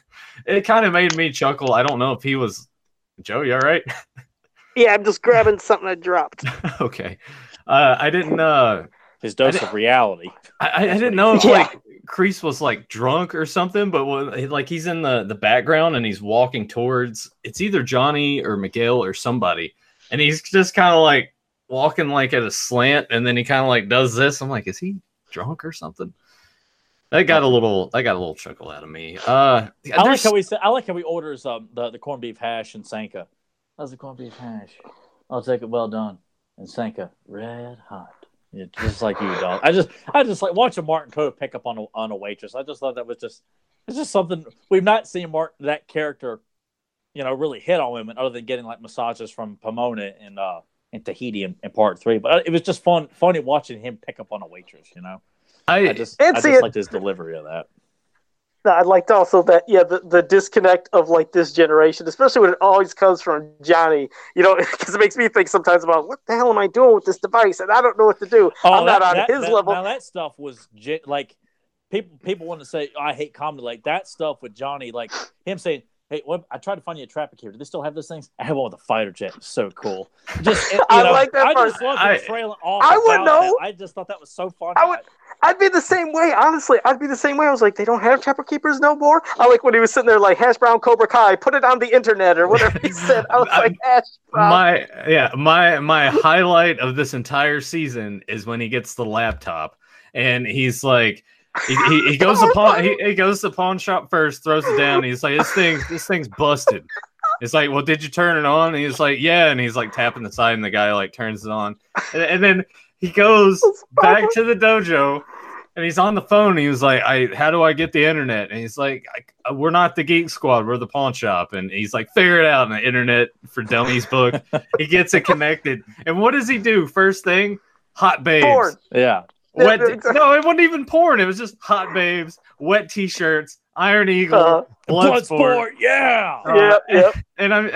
it kind of made me chuckle. I don't know if he was. Joe, you all right? yeah, I'm just grabbing something I dropped. Okay. Uh, I didn't. Uh, his dose I of reality. I, I That's didn't what know if Yeah. like Kreese was like drunk or something, but when, like he's in the the background and he's walking towards. It's either Johnny or Miguel or somebody, and he's just kind of like walking like at a slant, and then he kind of like does this. I'm like, is he drunk or something? That got a little. That got a little chuckle out of me. Uh, I like there's- how we say, I like how he orders um the, the corned beef hash and Sanka. How's the corned beef hash? I'll take it well done. And Sanka, red hot. Yeah, just like you, dog. I just I just like watching Martin Code pick up on a on a waitress. I just thought that was just it's just something we've not seen Martin that character, you know, really hit on women other than getting like massages from Pomona and uh in Tahiti in, in part three. But it was just fun funny watching him pick up on a waitress, you know. I, I just And I see just it- liked his delivery of that. No, I liked also that, yeah, the, the disconnect of like this generation, especially when it always comes from Johnny, you know, because it makes me think sometimes about what the hell am I doing with this device, and I don't know what to do. Oh, I'm not that- on that- his that- level. Now that stuff was ge- like people people want to say, oh, I hate comedy. Like that stuff with Johnny, like him saying, "Hey, what? I tried to find you a trapper keeper. Do they still have those things? I have one with a fighter jet. It's so cool." Just you I know, like that I part. just love I- him trailing off. I would about know. that. I just thought that was so funny. I would- I'd be the same way, honestly. I'd be the same way. I was like, they don't have trapper keepers no more? I like when he was sitting there like, hash brown Cobra Kai, put it on the internet or whatever he said. I was I- like, hash brown. my yeah my my highlight of this entire season is when he gets the laptop and he's like he, he, he goes to pawn he, he goes to pawn shop first, throws it down, and he's like, this thing this thing's busted. It's like, well, did you turn it on? And he's like, yeah, and he's like tapping the side, and the guy like turns it on, and, and then he goes back to the dojo. And he's on the phone. And he was like, "I, how do I get the internet?" And he's like, I, "We're not the Geek Squad. We're the pawn shop." And he's like, "Figure it out in the Internet for Dummies book." He gets it connected. And what does he do? First thing, hot babes. Porn. yeah, Wet. Yeah, exactly. No, it wasn't even porn. It was just hot babes, wet T-shirts, Iron Eagle, Uh, Bloodsport. Bloodsport, yeah. Uh, yeah, yeah. And I'm,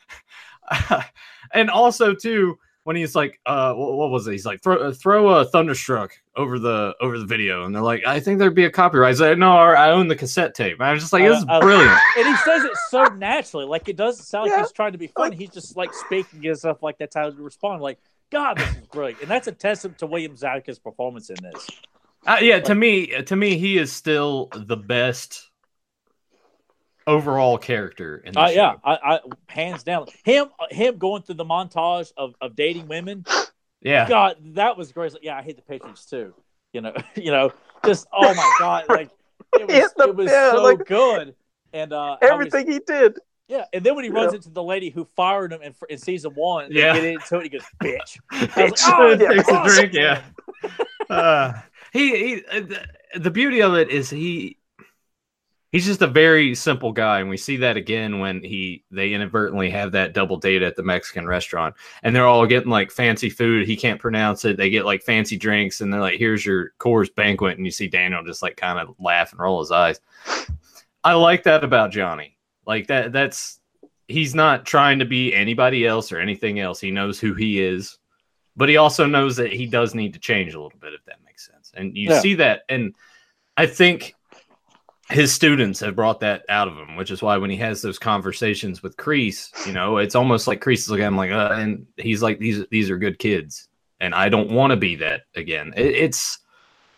and also too, when he's like, uh, what, what was it? He's like, throw, throw a Thunderstruck over the over the video, and they're like, I think there'd be a copyright. He's like, no, I own the cassette tape. And I was just like, this is Uh, uh, brilliant. And he says it so naturally, like it doesn't sound like Yeah. he's trying to be funny. Like- He's just like speaking and stuff like that's how to respond. Like, God, this is brilliant, and that's a testament to William Zabka's performance in this. Uh, yeah, to me, to me, he is still the best overall character in the Uh, show. yeah, I, I hands down him him going through the montage of, of dating women. Yeah. God, that was great. Like, yeah, I hate the Patriots too. You know, you know, just oh my God, like it was Yeah, the- it was yeah, so like- good. And uh, how he's- Everything he did. yeah, and then when he runs Yeah. into the lady who fired him in, in season one, and Yeah. they get into it, he goes, "Bitch." I was Bitch. like, oh, Yeah. Takes a awesome. drink, yeah. Uh, he, he uh, the, the beauty of it is he he's just a very simple guy, and we see that again when he they inadvertently have that double date at the Mexican restaurant, and they're all getting like fancy food. He can't pronounce it. They get like fancy drinks, and they're like, "Here's your Coors Banquet," and you see Daniel just like kind of laugh and roll his eyes. I like that about Johnny. Like that. That's he's not trying to be anybody else or anything else. He knows who he is. But he also knows that he does need to change a little bit, if that makes sense. And you Yeah. see that. And I think his students have brought that out of him, which is why when he has those conversations with Kreese, you know, it's almost like Kreese is looking at him like, uh, and he's like, these, these are good kids. And I don't want to be that again. It, it's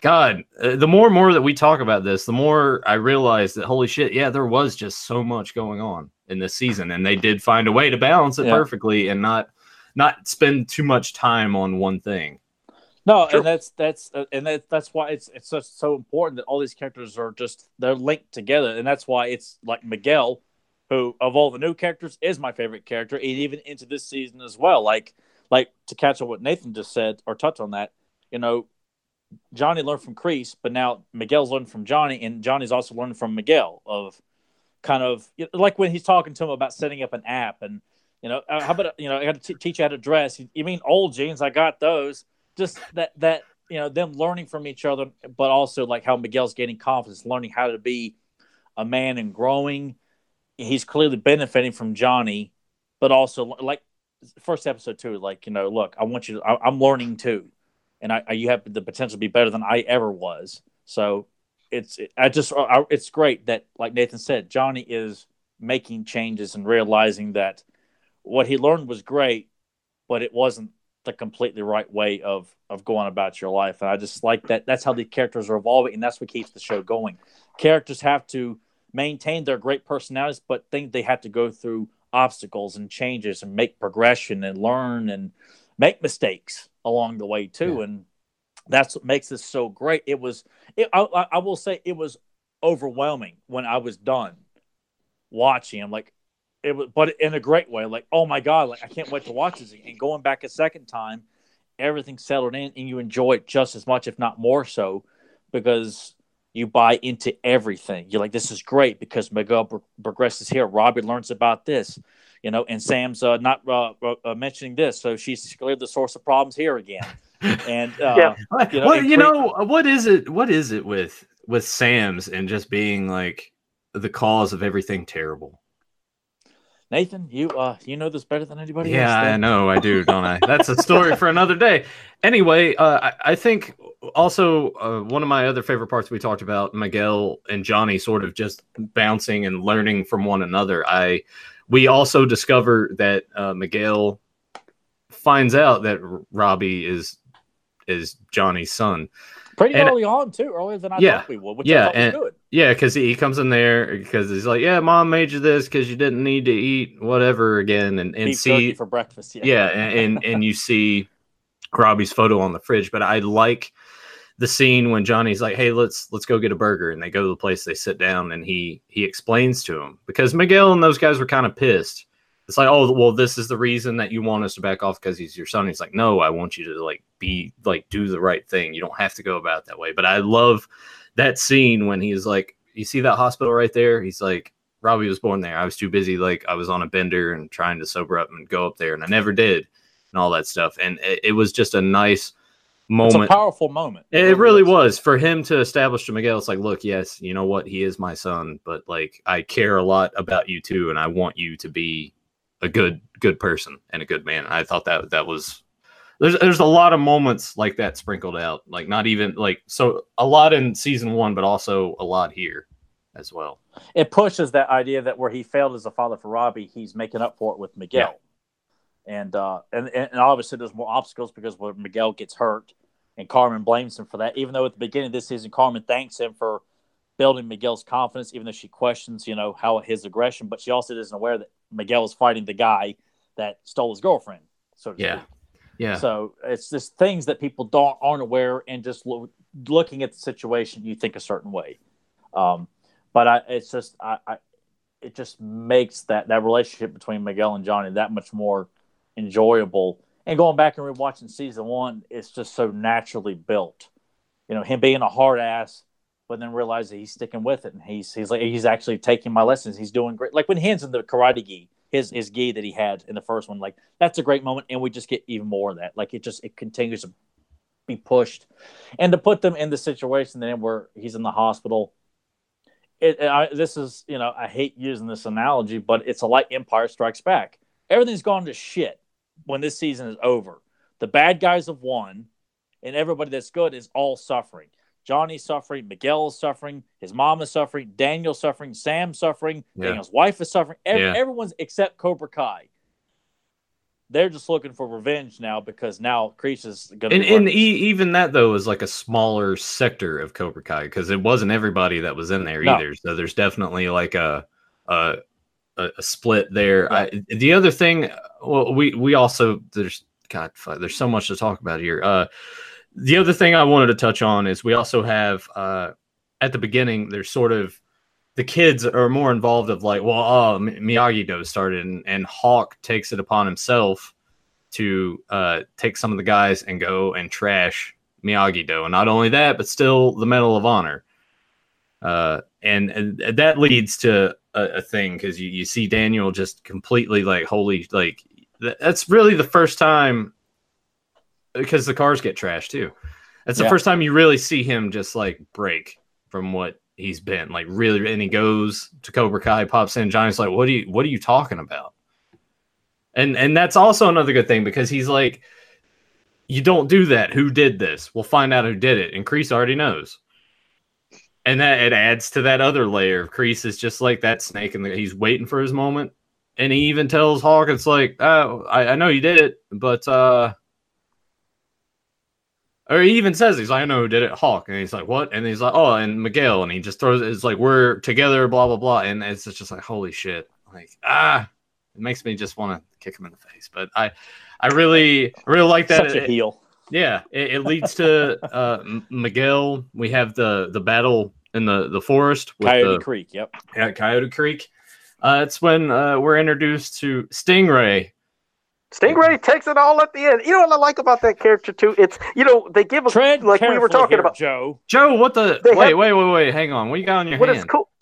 God, uh, the more and more that we talk about this, the more I realize that holy shit, yeah, there was just so much going on in this season, and they did find a way to balance it yeah. perfectly and not not spend too much time on one thing. No, sure. and that's that's uh, and that, that's why it's it's so, so important that all these characters are just they're linked together, and that's why it's like Miguel, who of all the new characters is my favorite character, and even into this season as well. Like like to catch on what Nathan just said or touch on that, you know. Johnny learned from Kreese, but now Miguel's learned from Johnny, and Johnny's also learned from Miguel of kind of like when he's talking to him about setting up an app and, you know, how about, you know, I got to t- teach you how to dress. You mean old jeans? I got those. Just that, that, you know, them learning from each other, but also like how Miguel's gaining confidence, learning how to be a man and growing. He's clearly benefiting from Johnny, but also like first episode too, like, you know, look, I want you to, I, I'm learning too. And I, I, you have the potential to be better than I ever was. So it's, it, I just, I, it's great that, like Nathan said, Johnny is making changes and realizing that what he learned was great, but it wasn't the completely right way of, of going about your life. And I just like that. That's how the characters are evolving, and that's what keeps the show going. Characters have to maintain their great personalities, but think they have to go through obstacles and changes and make progression and learn and make mistakes along the way too. Yeah. And that's what makes this so great. It was, it, I, I will say it was overwhelming when I was done watching. I'm like, it was, but in a great way. Like, oh my God, like I can't wait to watch this. And going back a second time, everything settled in and you enjoy it just as much, if not more so, because you buy into everything. You're like, this is great because Miguel pro- progresses here. Robbie learns about this. You know, and Sam's uh, not uh, uh, mentioning this, so she's clearly the source of problems here again. And uh, yeah, you know, well, you know, what is it? What is it with with Sam's and just being like the cause of everything terrible? Nathan, you uh, you know this better than anybody yeah, else. Yeah, I know, I do, don't I? That's a story for another day. Anyway, uh, I, I think also uh, one of my other favorite parts we talked about, Miguel and Johnny sort of just bouncing and learning from one another. I. We also discover that uh, Miguel finds out that Robbie is is Johnny's son. Pretty and, early on, too, earlier than I yeah, thought we would, which yeah, I thought and, was good. Yeah, because he, he comes in there because he's like, yeah, Mom made you this because you didn't need to eat whatever again. And, and Beef see turkey for breakfast, yeah. Yeah, and, and, and you see Robbie's photo on the fridge. But I like the scene when Johnny's like, hey, let's let's go get a burger. And they go to the place, they sit down, and he he explains to him. Because Miguel and those guys were kind of pissed. It's like, oh, well, this is the reason that you want us to back off because he's your son. He's like, no, I want you to, like, be, like, do the right thing. You don't have to go about it that way. But I love that scene when he's like, you see that hospital right there? He's like, Robbie was born there. I was too busy. Like, I was on a bender and trying to sober up and go up there, and I never did, and all that stuff. And it, it was just a nice moment. It's a powerful moment. It, it really was. For him to establish to Miguel, it's like, look, yes, you know what? He is my son, but, like, I care a lot about you, too, and I want you to be a good good person and a good man. I thought that that was there's there's a lot of moments like that sprinkled out, like not even like so a lot in season one, but also a lot here as well. It pushes that idea that where he failed as a father for Robbie, he's making up for it with Miguel. Yeah. And uh and, and obviously there's more obstacles because where Miguel gets hurt and Carmen blames him for that, even though at the beginning of this season Carmen thanks him for building Miguel's confidence, even though she questions, you know, how his aggression, but she also isn't aware that Miguel is fighting the guy that stole his girlfriend. So yeah, speak. yeah. So it's just things that people don't aren't aware, and just lo- looking at the situation, you think a certain way. Um, but I, it's just, I, I, it just makes that that relationship between Miguel and Johnny that much more enjoyable. And going back and rewatching season one, it's just so naturally built. You know, him being a hard ass, but then realize that he's sticking with it, and he's he's like he's actually taking my lessons. He's doing great. Like when he hands in the karate gi, his his gi that he had in the first one, like that's a great moment, and we just get even more of that. Like it just it continues to be pushed, and to put them in the situation then where he's in the hospital. It I, this is you know I hate using this analogy, but it's a like Empire Strikes Back. Everything's gone to shit when this season is over. The bad guys have won, and everybody that's good is all suffering. Johnny's suffering, Miguel is suffering, his mom is suffering, Daniel's suffering, Sam's suffering, yeah. Daniel's wife is suffering. Every, yeah. Everyone's except Cobra Kai. they're just looking for revenge now because now Kreese is going to. And, and e- even that though is like a smaller sector of Cobra Kai because it wasn't everybody that was in there No. either. So there's definitely like a a, a split there. Yeah. I, the other thing, well, we we also there's God, there's so much to talk about here. Uh, the other thing I wanted to touch on is we also have uh, at the beginning there's sort of the kids are more involved of like, well, oh, Miyagi-Do started and, and Hawk takes it upon himself to uh, take some of the guys and go and trash Miyagi-Do. And not only that, but still the Medal of Honor. Uh, and, and that leads to a, a thing because you, you see Daniel just completely like, holy, like, that's really the first time because the cars get trashed too. That's the Yeah. first time you really see him just like break from what he's been like really, and he goes to Cobra Kai, pops in. Johnny's like, "What are you? What are you talking about?" And and that's also another good thing because he's like, "You don't do that. Who did this? We'll find out who did it." And Kreese already knows, and that it adds to that other layer. Kreese is just like that snake, and he's waiting for his moment. And he even tells Hawk, "It's like, oh, I, I know you did it, but uh." Or he even says, he's like, I know who did it, Hawk. And he's like, what? And he's like, oh, and Miguel. And he just throws it. It's like, we're together, blah, blah, blah. And it's just like, holy shit. Like, ah, it makes me just want to kick him in the face. But I I really, I really like that. Such a it, heel. Yeah. It, it leads to uh, Miguel. We have the, the battle in the, the forest. With Coyote the, Creek, yep. Yeah, Coyote Creek. Uh, it's when uh, we're introduced to Stingray. Stingray takes it all at the end. You know what I like about that character too? It's you know they give a Tread like we were carefully talking here, about. Joe. Joe, what the? They Wait, have- wait, wait, wait. Hang on. What you got on your What hand? is cool?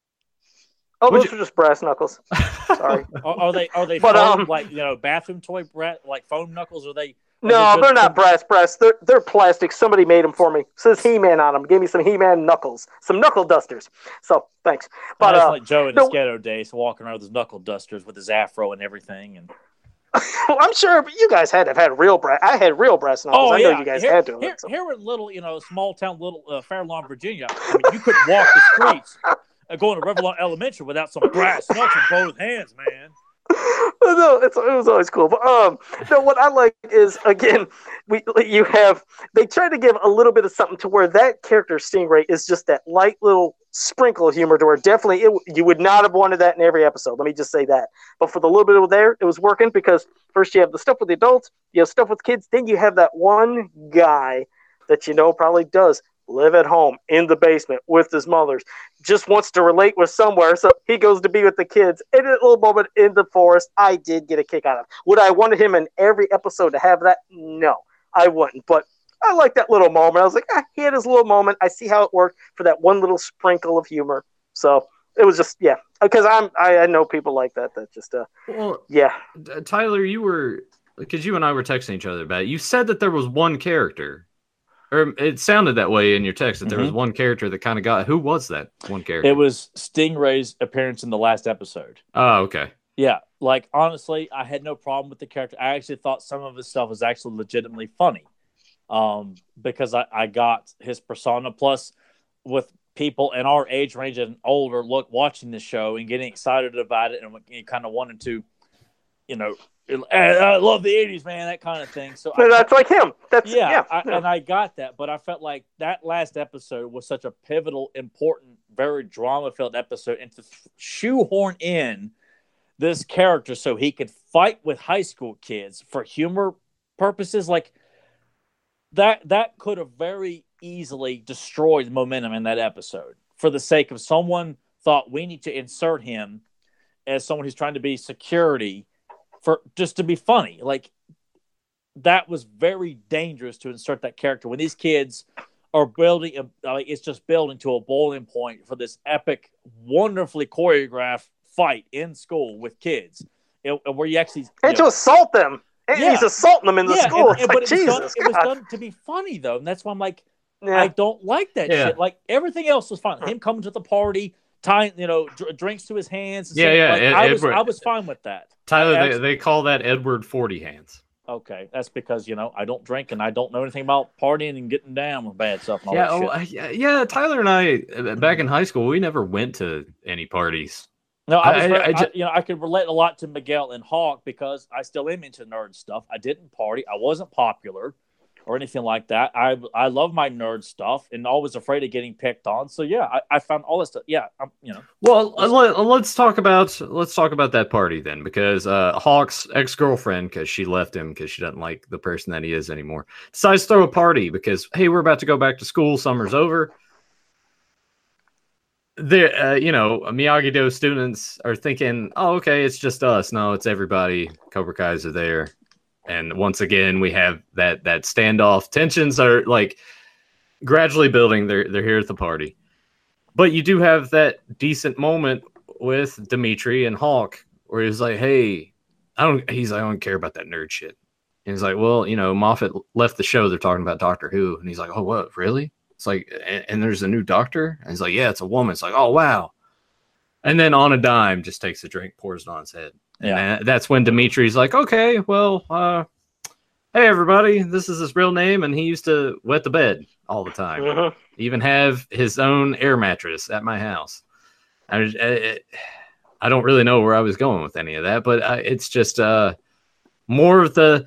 Oh, What'd those are just brass knuckles. Sorry. Are, are they are they But, foam, um, like you know bathroom toy brat like foam knuckles? Or are they? Are No, they they're good- not brass brass. They're they're plastic. Somebody made them for me. Says He-Man on them. Gave me some He-Man knuckles, some knuckle dusters. So thanks. But That's uh, like Joe in no- his ghetto days, walking around with his knuckle dusters with his afro and everything. And I'm sure you guys had to have had real brass. I had real brass knuckles. oh I yeah, know you guys here, had to. Have here, had some. here in little, you know, small town, little uh, Fairlawn, Virginia. I mean, you couldn't walk the streets uh, going to Revlon Elementary without some brass knucks in both hands, man. No, it's, it was always cool. But um, no, what I like is again, we you have they try to give a little bit of something to where that character Stingray is just that light little sprinkle of humor to where definitely it, you would not have wanted that in every episode. Let me just say that. But for the little bit of there, it was working because first you have the stuff with the adults, you have stuff with kids, then you have that one guy that you know probably does live at home in the basement with his mothers, just wants to relate with somewhere, so he goes to be with the kids. In a little moment in the forest, I did get a kick out of. Would I wanted him in every episode to have that? No, I wouldn't. But I like that little moment. I was like, ah, he had his little moment. I see how it worked for that one little sprinkle of humor. So it was just, yeah, because I'm I, I know people like that. That just, uh, Well, yeah. uh, Tyler, you were because you and I were texting each other about it. You said that there was one character, or it sounded that way in your text that there was one character that kind of got. Who was that one character? It was Stingray's appearance in the last episode. Oh, okay. Yeah, like honestly, I had no problem with the character. I actually thought some of his stuff was actually legitimately funny, um, because I, I got his persona. Plus, with people in our age range and older, look watching the show and getting excited about it, and you kind of wanted to, you know, I love the eighties, man, that kind of thing. So But I, that's like him. That's yeah, yeah. I, yeah. and I got that, but I felt like that last episode was such a pivotal, important, very drama-filled episode, and to shoehorn in this character so he could fight with high school kids for humor purposes, like that, that could have very easily destroyed the momentum in that episode for the sake of someone thought we need to insert him as someone who's trying to be security for just to be funny. Like, that was very dangerous to insert that character when these kids are building a, like it's just building to a boiling point for this epic, wonderfully choreographed fight in school with kids, it, where you actually you and know, to assault them. And Yeah. he's assaulting them in the yeah, school. and- It's and- like, but it was, done, Jesus, it was God. done to be funny though, and that's why I'm like, Yeah. I don't like that Yeah. shit. Like everything else was fine. Him coming to the party, tying you know dr- drinks to his hands. And Yeah, saying, yeah, like, Ed- I was Edward- I was fine with that. Tyler, I they, they call that Edward Forty Hands. Okay, that's because you know I don't drink and I don't know anything about partying and getting down with bad stuff and all Yeah, that oh, shit. I- yeah, yeah. Tyler and I uh, back in high school, we never went to any parties. No, I was, I, very, I I, just, you know, I could relate a lot to Miguel and Hawk because I still am into nerd stuff. I didn't party. I wasn't popular or anything like that. I I love my nerd stuff and always afraid of getting picked on. So yeah, I, I found all this stuff. Yeah, I'm, you know. well, let, let's talk about let's talk about that party then, because uh, Hawk's ex girlfriend, because she left him because she doesn't like the person that he is anymore, decides to throw a party because hey, we're about to go back to school. Summer's over. The uh, you know, Miyagi-Do students are thinking, oh, okay, it's just us. No, it's everybody. Cobra Kai's are there, and once again, we have that that standoff. Tensions are like gradually building. They're they're here at the party, but you do have that decent moment with Dimitri and Hawk, where he's like, hey, I don't. He's like, I don't care about that nerd shit. And he's like, well, you know, Moffat left the show. They're talking about Doctor Who, and he's like, oh, what, really? It's like, and, and there's a new doctor? And he's like, yeah, it's a woman. It's like, oh, wow. And then on a dime, just takes a drink, pours it on his head. And Yeah. that, that's when Dimitri's like, okay, well, uh, hey, everybody, this is his real name. And he used to wet the bed all the time. Mhm. Even have his own air mattress at my house. I, I, I don't really know where I was going with any of that, but I, it's just uh, more of the...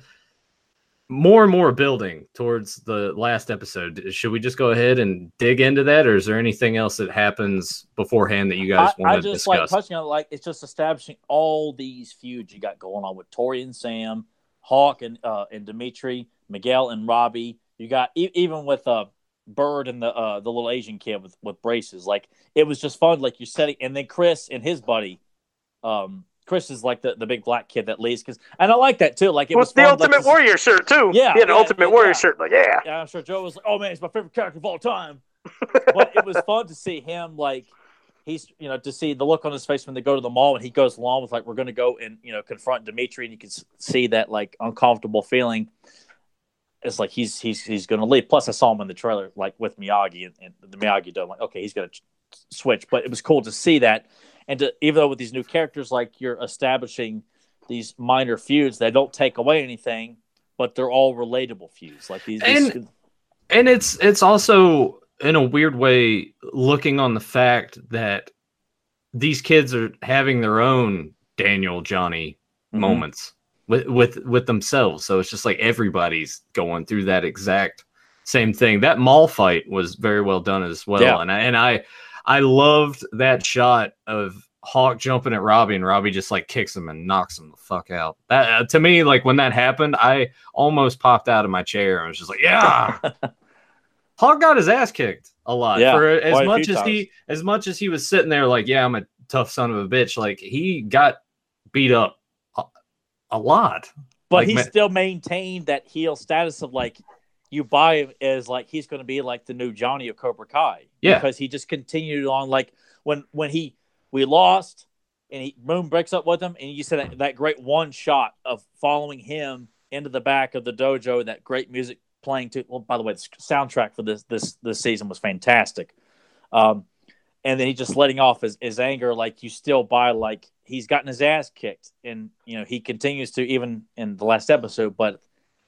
more and more building towards the last episode. Should we just go ahead and dig into that, or is there anything else that happens beforehand that you guys I, want I to just discuss? like touching on it, like it's just establishing all these feuds you got going on with Tori and Sam, Hawk and uh, and Dimitri, Miguel and Robbie. You got e- even with uh, Bird and the uh, the little Asian kid with, with braces. Like it was just fun. Like you're setting, and then Chris and his buddy. Um, Chris is like the, the big black kid that leads, because and I like that too. Like it With was the fun, Ultimate like, Warrior shirt too. Yeah, he had an yeah, Ultimate yeah, Warrior yeah. shirt. Like, yeah, Yeah, I'm sure Joe was like, "Oh man, it's my favorite character of all time." But it was fun to see him, like he's, you know, to see the look on his face when they go to the mall and he goes along with like, we're going to go and, you know, confront Dimitri, and you can see that like uncomfortable feeling. It's like he's he's he's going to leave. Plus, I saw him in the trailer like with Miyagi and, and the Miyagi done like, okay, he's going to switch. But it was cool to see that. And to, even though with these new characters, like you're establishing these minor feuds that don't take away anything, but they're all relatable feuds. Like these, And- these And it's it's also in a weird way looking on the fact that these kids are having their own Daniel Johnny Mhm. moments with with with themselves. So it's just like everybody's going through that exact same thing. That mall fight was very well done as well. Yeah. And I, and I I loved that shot of Hawk jumping at Robbie, and Robbie just like kicks him and knocks him the fuck out. That uh, to me, like when that happened, I almost popped out of my chair. I was just like, yeah. Hawk got his ass kicked a lot. Yeah, for as quite a much few as he as much as he was sitting there like, yeah, I'm a tough son of a bitch. Like he got beat up a, a lot. But Like, he ma- still maintained that heel status of like you buy him as like he's going to be like the new Johnny of Cobra Kai. Yeah. Because he just continued on like when when he we lost and he Moon breaks up with him, and you said that, that great one shot of following him into the back of the dojo, that great music playing too. Well, by the way, the soundtrack for this this this season was fantastic. Um, and then he just letting off his, his anger, like you still buy like he's gotten his ass kicked, and you know he continues to even in the last episode, but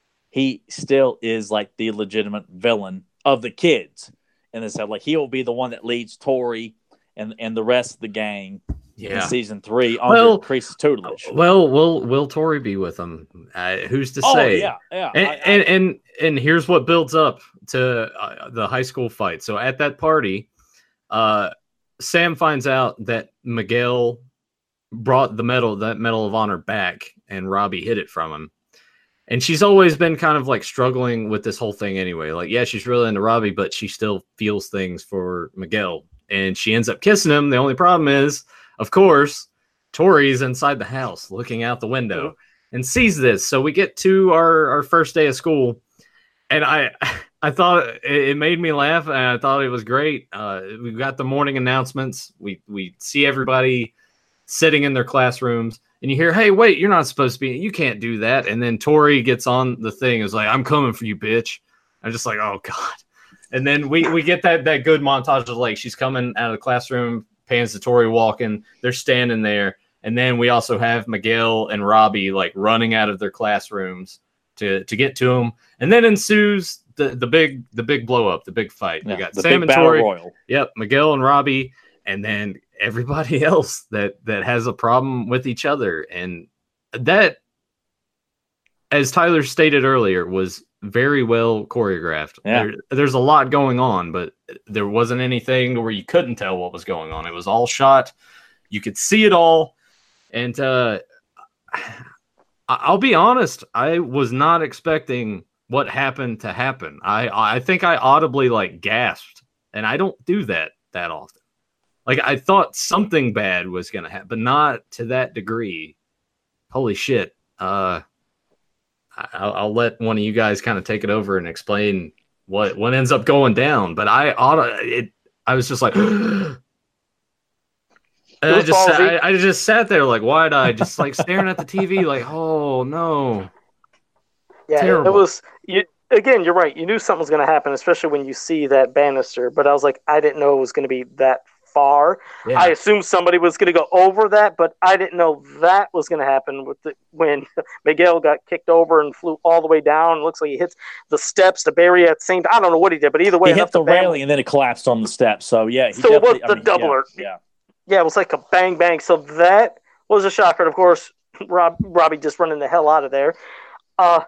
he still is like the legitimate villain of the kids, and they said like he will be the one that leads Tori and and the rest of the gang in Yeah. season three under Well, Kreese's tutelage. Well, will will Tori be with him? Uh, who's to Oh say? yeah, yeah. And, I- I- and and and here's what builds up to uh, the high school fight. So at that party, uh, Sam finds out that Miguel brought the medal, that Medal of Honor, back, and Robbie hid it from him. And she's always been kind of like struggling with this whole thing anyway. Like, yeah, she's really into Robbie, but she still feels things for Miguel, and she ends up kissing him. The only problem is, of course, Tori's inside the house looking out the window and sees this. So we get to our, our first day of school, and I I thought it, it made me laugh, and I thought it was great. Uh, we got the morning announcements. We we see everybody sitting in their classrooms, and you hear, "Hey, wait, you're not supposed to be. You can't do that." And then Tori gets on the thing, is like, "I'm coming for you, bitch." I'm just like, "Oh God." And then we we get that that good montage of like she's coming out of the classroom, pans to Tori walking, they're standing there, and then we also have Miguel and Robbie like running out of their classrooms to to get to him, and then ensues the the big the big blow up, the big fight. yeah, We got the Sam big and battle Tori. royal. Yep, Miguel and Robbie, and then everybody else that that has a problem with each other. And that, as Tyler stated earlier, was very well choreographed. Yeah. There, there's a lot going on, but there wasn't anything where you couldn't tell what was going on. It was all shot. You could see it all. And uh, I'll be honest, I was not expecting what happened to happen. I I think I audibly like gasped, and I don't do that that often. Like, I thought something bad was going to happen, but not to that degree. Holy shit. Uh, I'll, I'll let one of you guys kind of take it over and explain what, what ends up going down. But I ought it. I was just like, and I just sat, I, I just sat there like wide eyed, just like staring at the T V, like, oh no. Yeah, Terrible. It was you again. You're right. You knew something was going to happen, especially when you see that banister. But I was like, I didn't know it was going to be that far. Yeah. I assumed somebody was going to go over that, but I didn't know that was going to happen with the, when Miguel got kicked over and flew all the way down. It looks like he hits the steps, the barrier at the same time. I don't know what he did, but either way, he hit the railing and then it collapsed on the steps. So yeah, he so it was the I mean, doubler. Yeah, yeah, yeah, it was like a bang bang. So that was a shocker. Of course, Rob Robbie just running the hell out of there. Uh,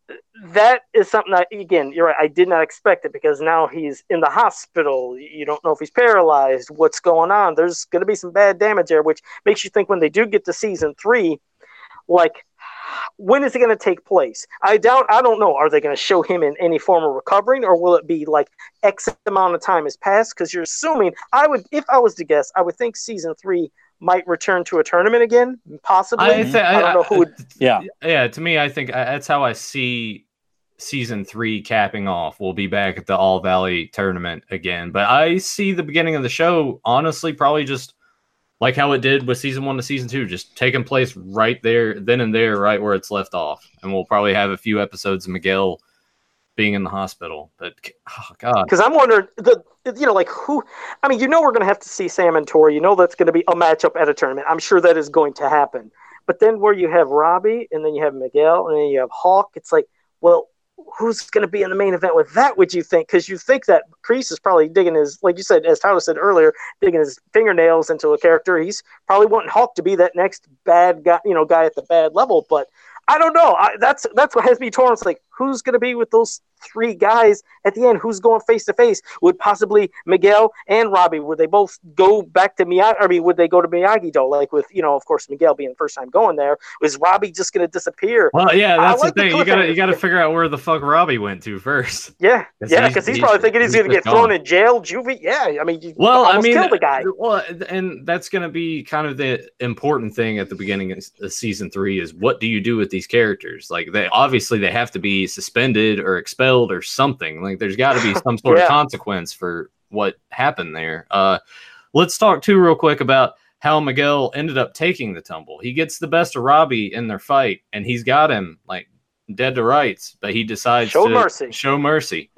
that is something that, again, you're right, I did not expect it, because now he's in the hospital. You don't know if he's paralyzed, what's going on. There's going to be some bad damage there, which makes you think when they do get to season three, like, when is it going to take place? I doubt, I don't know. Are they going to show him in any form of recovering, or will it be like X amount of time has passed? Because you're assuming, I would, if I was to guess, I would think season three might return to a tournament again, possibly. I, th- I don't know who would. Yeah, yeah. To me, I think that's how I see season three capping off. We'll be back at the All Valley tournament again, but I see the beginning of the show honestly probably just like how it did with season one to season two, just taking place right there, then and there, right where it's left off. And we'll probably have a few episodes of Miguel being in the hospital. But oh god, because I'm wondering the you know like who. I mean, you know, we're going to have to see Sam and Tori. You know, that's going to be a matchup at a tournament. I'm sure that is going to happen. But then where you have Robbie and then you have Miguel and then you have Hawk, it's like, well, who's going to be in the main event with that, would you think? Because you think that Kreese is probably digging his, like you said, as Tyler said earlier, digging his fingernails into a character. He's probably wanting Hawk to be that next bad guy, you know, guy at the bad level. But I don't know. I, that's that's what has me torn. It's like, who's going to be with those three guys at the end? Who's going face to face? Would possibly Miguel and Robbie, would they both go back to Miyagi? I mean, would they go to Miyagi-Do? Like with, you know, of course, Miguel being the first time going there. Was Robbie just going to disappear? Well, yeah, that's like the thing. the you gotta you gotta figure out where the fuck Robbie went to first. Yeah, Cause yeah, he's- because he's, he's- probably thinking he's, he's going to get just thrown gone. in jail, juvie. Yeah, I mean, you Well, I almost mean, killed the guy. well, and that's going to be kind of the important thing at the beginning of of season three is what do you do with these characters? Like, they obviously they have to be suspended or expelled or something. Like, there's got to be some sort Yeah. of consequence for what happened there. Uh, let's talk too real quick about how Miguel ended up taking the tumble. He gets the best of Robbie in their fight, and he's got him like dead to rights, but he decides Show to mercy. show mercy,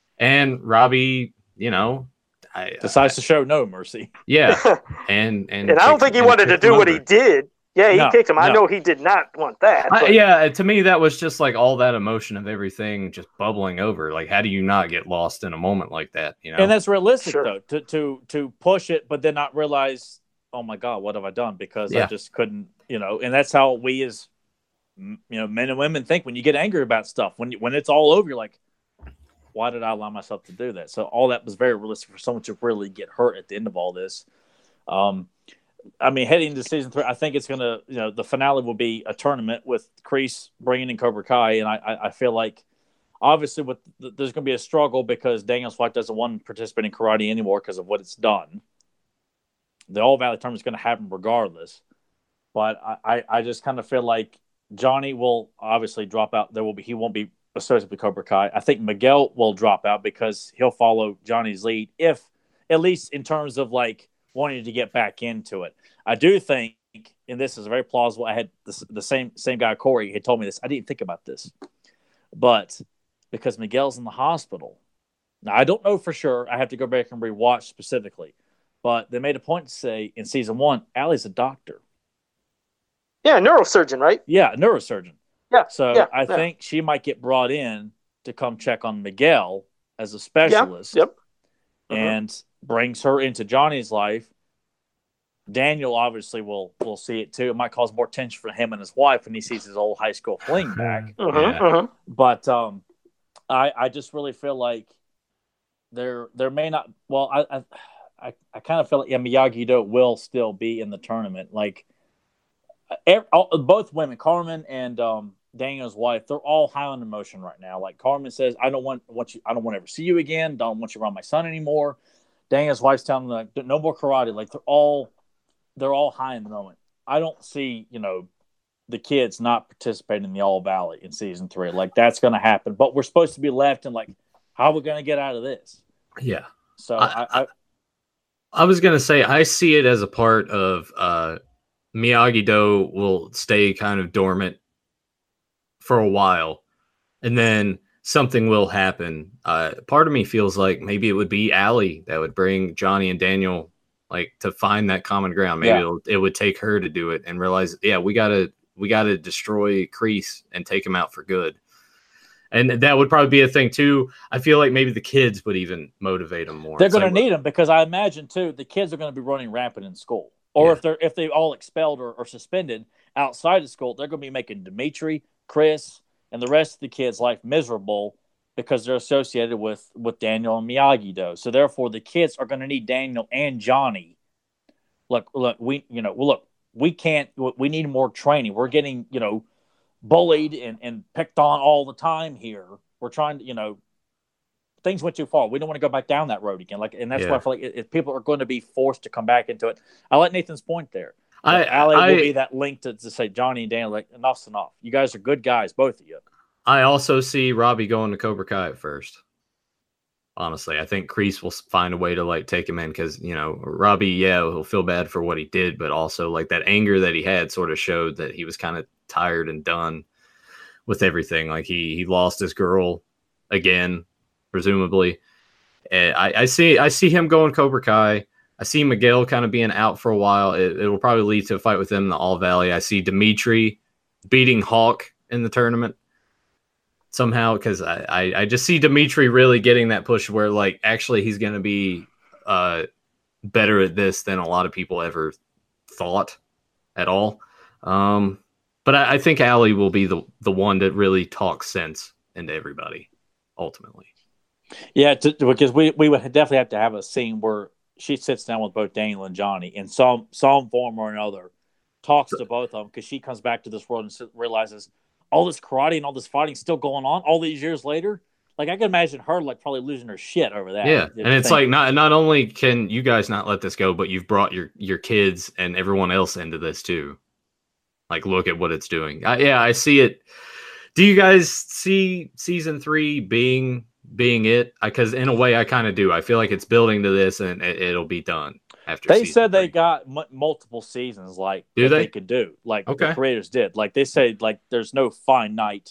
and Robbie, you know. I, decides to show no mercy. yeah, and and And I don't kicked- think he and wanted to kicked do him what he over. did. Yeah, he No, kicked him. I no. know he did not want that. I- but- yeah, to me that was just like all that emotion of everything just bubbling over. Like, how do you not get lost in a moment like that? You know, And that's realistic Sure. though, to to to push it, but then not realize, oh my god, what have I done? Because I Yeah. just couldn't, you know. And that's how we as m- you know men and women think when you get angry about stuff. When you, when it's all over, you're like, why did I allow myself to do that? So all that was very realistic for someone to really get hurt at the end of all this. Um, I mean, heading into season three, I think it's going to, you know, the finale will be a tournament with Kreese bringing in Cobra Kai. And I, I, I feel like, obviously, with the, there's going to be a struggle because Daniel Swat doesn't want to participate in karate anymore because of what it's done. The All Valley tournament is going to happen regardless. But I, I, I just kind of feel like Johnny will obviously drop out. There will be, he won't be associated with Cobra Kai. I think Miguel will drop out because he'll follow Johnny's lead, if at least in terms of like wanting to get back into it. I do think, and this is very plausible. I had the, the same same guy, Corey, had told me this. I didn't think about this, but because Miguel's in the hospital, now I don't know for sure. I have to go back and rewatch specifically, but they made a point to say in season one, Allie's a doctor. yeah, neurosurgeon, right? Yeah, a neurosurgeon. Yeah. So yeah, I yeah. think she might get brought in to come check on Miguel as a Yeah. specialist. Yep. Mhm. And brings her into Johnny's life. Daniel obviously will will see it too. It might cause more tension for him and his wife when he sees his old high school fling back. Uh-huh, Yeah. uh-huh. But um, I I just really feel like there there may not. Well, I I I, I kind of feel like yeah, Miyagi-Do will still be in the tournament. Like every, all, both women, Carmen and um, Daniel's wife, they're all high on emotion right now. Like Carmen says, I don't want want you. I don't want to ever see you again. Don't want you around my son anymore. Daniel's wife's telling them like, no more karate. Like they're all they're all high in the moment. I don't see you know the kids not participating in the All Valley in season three. Like that's going to happen. But we're supposed to be left in like, how are we going to get out of this? Yeah. So I, I, I I was gonna say I see it as a part of uh, Miyagi-Do will stay kind of dormant for a while, and then something will happen. Uh, part of me feels like maybe it would be Allie that would bring Johnny and Daniel like to find that common ground. Maybe Yeah. it'll, it would take her to do it and realize, yeah, we gotta we gotta destroy Kreese and take him out for good. And that would probably be a thing too. I feel like maybe the kids would even motivate them more. they're It's going to like, need them because I imagine too the kids are going to be running rampant in school, or Yeah. if they're if they all expelled or, or suspended outside of school, they're going to be making Dimitri, Chris, and the rest of the kids' life miserable because they're associated with with Daniel and Miyagi-Do. So therefore, the kids are going to need Daniel and Johnny. Look, look, we you know, look, we can't. We need more training. We're getting you know bullied and, and picked on all the time here. We're trying to, you know, things went too far. We don't want to go back down that road again. Like, and that's Yeah. why I feel like if people are going to be forced to come back into it, I like Nathan's point there. I, Allie I, will be that link to, to say Johnny and Daniel, like enough's enough. You guys are good guys, both of you. I also see Robbie going to Cobra Kai at first. Honestly, I think Kreese will find a way to like take him in because you know Robbie, yeah, he'll feel bad for what he did, but also like that anger that he had sort of showed that he was kind of tired and done with everything. Like he he lost his girl again, presumably. And I, I see I see him going Cobra Kai. I see Miguel kind of being out for a while. It, it will probably lead to a fight with him in the All Valley. I see Dimitri beating Hawk in the tournament somehow because I, I, I just see Dimitri really getting that push where like actually he's going to be uh, better at this than a lot of people ever thought at all. Um, but I, I think Allie will be the, the one that really talks sense into everybody ultimately. Yeah, to, because we, we would definitely have to have a scene where she sits down with both Daniel and Johnny in some some form or another, talks to both of them because she comes back to this world and realizes all this karate and all this fighting still going on all these years later. Like I can imagine her like probably losing her shit over that. Yeah, and it's like not not only can you guys not let this go, but you've brought your your kids and everyone else into this too. Like, look at what it's doing. I, yeah, I see it. Do you guys see season three being being it? Because in a way, I kind of do. I feel like it's building to this, and it, it'll be done after. They said three. they got m- multiple seasons, like do that they? they could do, like Okay. the creators did. Like they said, like there's no finite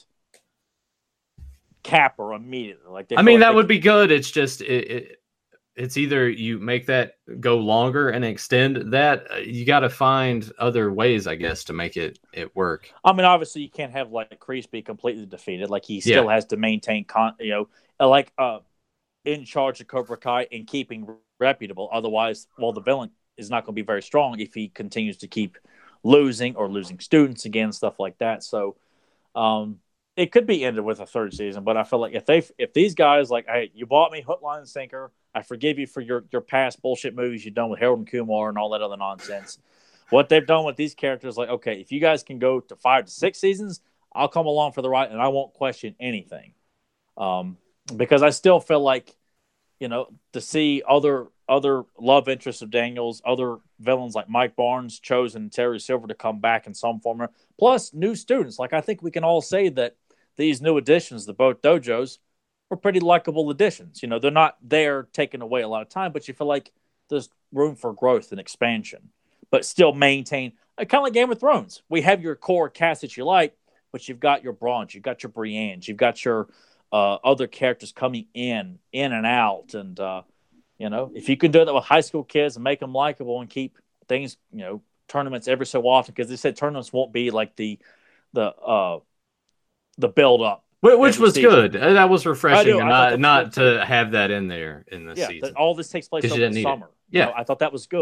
capper immediately. Like they I mean, like that they would be good. It's just it, it it's either you make that go longer and extend that. uh, You got to find other ways, I guess, to make it it work. I mean, obviously, you can't have like Kreese be completely defeated. Like he still Yeah. has to maintain, con- you know, uh, like uh, in charge of Cobra Kai and keeping reputable. Otherwise, well, the villain is not going to be very strong if he continues to keep losing or losing students again, stuff like that. So, um, it could be ended with a third season. But I feel like if they, if these guys like, hey, you bought me hook, line, and sinker. I forgive you for your your past bullshit movies you've done with Harold and Kumar and all that other nonsense. What they've done with these characters, like, okay, if you guys can go to five to six seasons, I'll come along for the ride and I won't question anything. Um, because I still feel like, you know, to see other other love interests of Daniels, other villains like Mike Barnes, Chosen, Terry Silver to come back in some form, plus new students. Like I think we can all say that these new additions to both dojos were pretty likable additions. You know, they're not there taking away a lot of time, but you feel like there's room for growth and expansion, but still maintain uh, kind of like Game of Thrones. We have your core cast that you like, but you've got your Bronze, you've got your Briennes, you've got your uh, other characters coming in, in and out. And, uh, you know, if you can do that with high school kids and make them likable and keep things, you know, tournaments every so often, because they said tournaments won't be like the, the, uh, the build up. Which every was season. good. Uh, That was refreshing, I and thought not that was not to have that in there in this Yeah, season. that all this takes place 'Cause you over the didn't need it. summer. Yeah. You know, I thought that was good.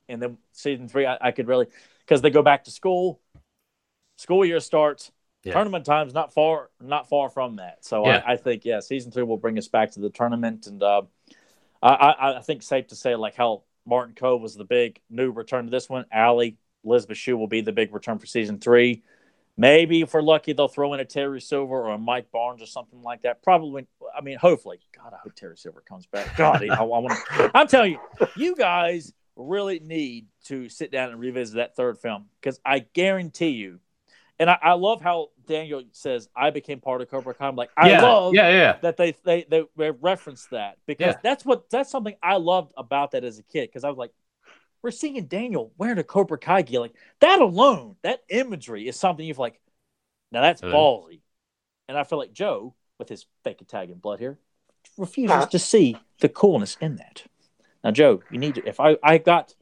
and then season three, I, I could really because they go back to school, school year starts, yeah. tournament time's not far not far from that. So yeah. I, I think yeah, season three will bring us back to the tournament, and uh, I, I I think safe to say like how Martin Cove was the big new return to this one. Allie, Elizabeth Shue will be the big return for season three. Maybe if we're lucky, they'll throw in a Terry Silver or a Mike Barnes or something like that. Probably, I mean, hopefully. God, I hope Terry Silver comes back. God, I, I want. I'm telling you, you guys really need to sit down and revisit that third film because I guarantee you. And I, I love how Daniel says, "I became part of Cobra Kai." I'm like, I yeah, love yeah, yeah. that they they they, they referenced that because yeah. that's what that's something I loved about that as a kid because I was like. We're seeing Daniel wearing a Cobra Kai gear. Like, that alone, that imagery is something you've like, now that's uh-huh. ballsy. And I feel like Joe, with his fake Italian blood here, refuses huh? to see the coolness in that. Now, Joe, you need to, if I, I got,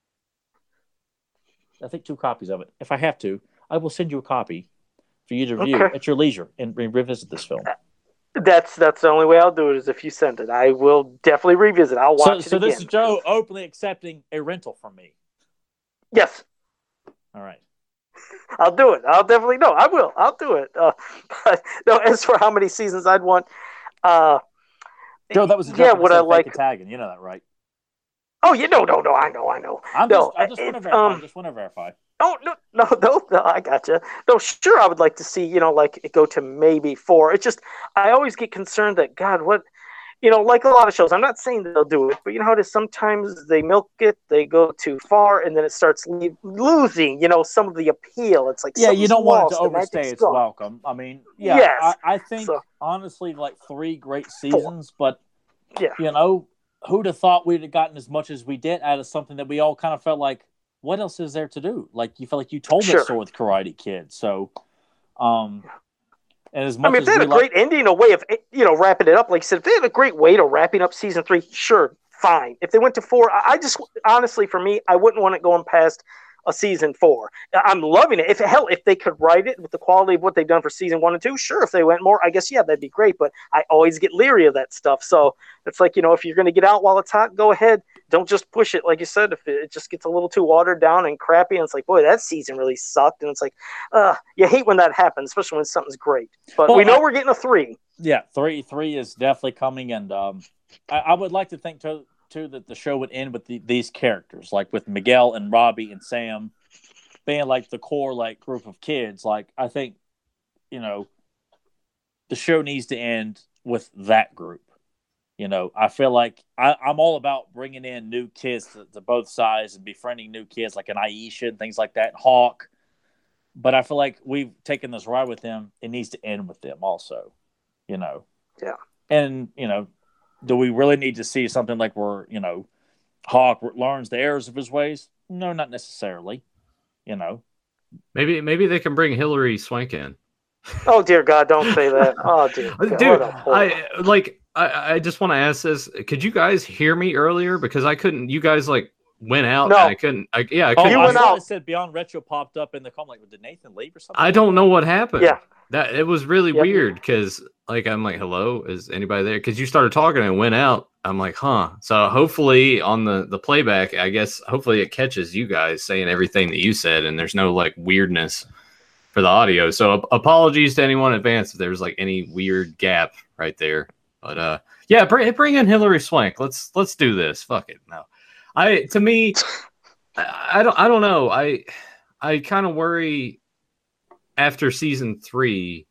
I think two copies of it. If I have to, I will send you a copy for you to review okay. at your leisure and re- revisit this film. That's that's the only way I'll do it is if you send it. I will definitely revisit. I'll watch so, it so again. So this is Joe openly accepting a rental from me. Yes. All right. I'll do it. I'll definitely no. I will. I'll do it. Uh, but no, as for how many seasons I'd want, uh, Joe, that was a joke yeah. What I like Italian. You know that, right? Oh, you know, no, no. I know, I know. I'm no, just, I just want to verify. Um, just want to verify. Oh no, no, no, no! I gotcha. No, sure. I would like to see, you know, like it go to maybe four. It's just I always get concerned that God, what, you know, like a lot of shows. I'm not saying that they'll do it, but you know how it is. Sometimes they milk it, they go too far, and then it starts leave, losing, you know, some of the appeal. It's like yeah, you don't want it to lost, overstay its welcome. I mean, yeah, yes. I, I think so, honestly, like three great seasons, four. but yeah, you know, who'd have thought we'd have gotten as much as we did out of something that we all kind of felt like. What else is there to do? Like you felt like you told sure. that story with Karate Kid. So, um, and as much I mean, if as they had a like... great ending, a way of you know wrapping it up, like you said, if they had a great way to wrapping up season three, sure, fine. If they went to four, I just honestly, for me, I wouldn't want it going past a season four. I'm loving it. If hell, if they could write it with the quality of what they've done for season one and two, sure. If they went more, I guess yeah, that'd be great. But I always get leery of that stuff. So it's like you know, if you're going to get out while it's hot, go ahead. Don't just push it, like you said. If it just gets a little too watered down and crappy, and it's like, boy, that season really sucked. And it's like, uh, you hate when that happens, especially when something's great. But well, we know I, we're getting a three. Yeah, three, three is definitely coming, and um, I, I would like to think too, too that the show would end with the, these characters, like with Miguel and Robbie and Sam, being like the core like group of kids. Like I think, you know, the show needs to end with that group. You know, I feel like I, I'm all about bringing in new kids to, to both sides and befriending new kids like an Aisha and things like that, Hawk. But I feel like we've taken this ride with them. It needs to end with them also, you know. Yeah. And, you know, do we really need to see something like where, you know, Hawk learns the errors of his ways? No, not necessarily, you know. Maybe maybe they can bring Hilary Swank in. Oh, dear God, don't say that. Oh, dear God. Dude, I, like... I, I just want to ask this. Could you guys hear me earlier? Because I couldn't. You guys like went out. No. And I couldn't. I, yeah, I oh, couldn't. You I went saw out. It said Beyond Retro popped up in the comment. Like, did Nathan leave or something? I don't know what happened. Yeah. That it was really Yep. weird because like I'm like, hello, is anybody there? Because you started talking and went out. I'm like, huh. So hopefully on the the playback, I guess hopefully it catches you guys saying everything that you said, and there's no like weirdness for the audio. So apologies to anyone in advance if there's like any weird gap right there. But uh. Yeah, bring bring in Hilary Swank. Let's let's do this. Fuck it. No, I to me, I, I don't I don't know. I I kind of worry after season three.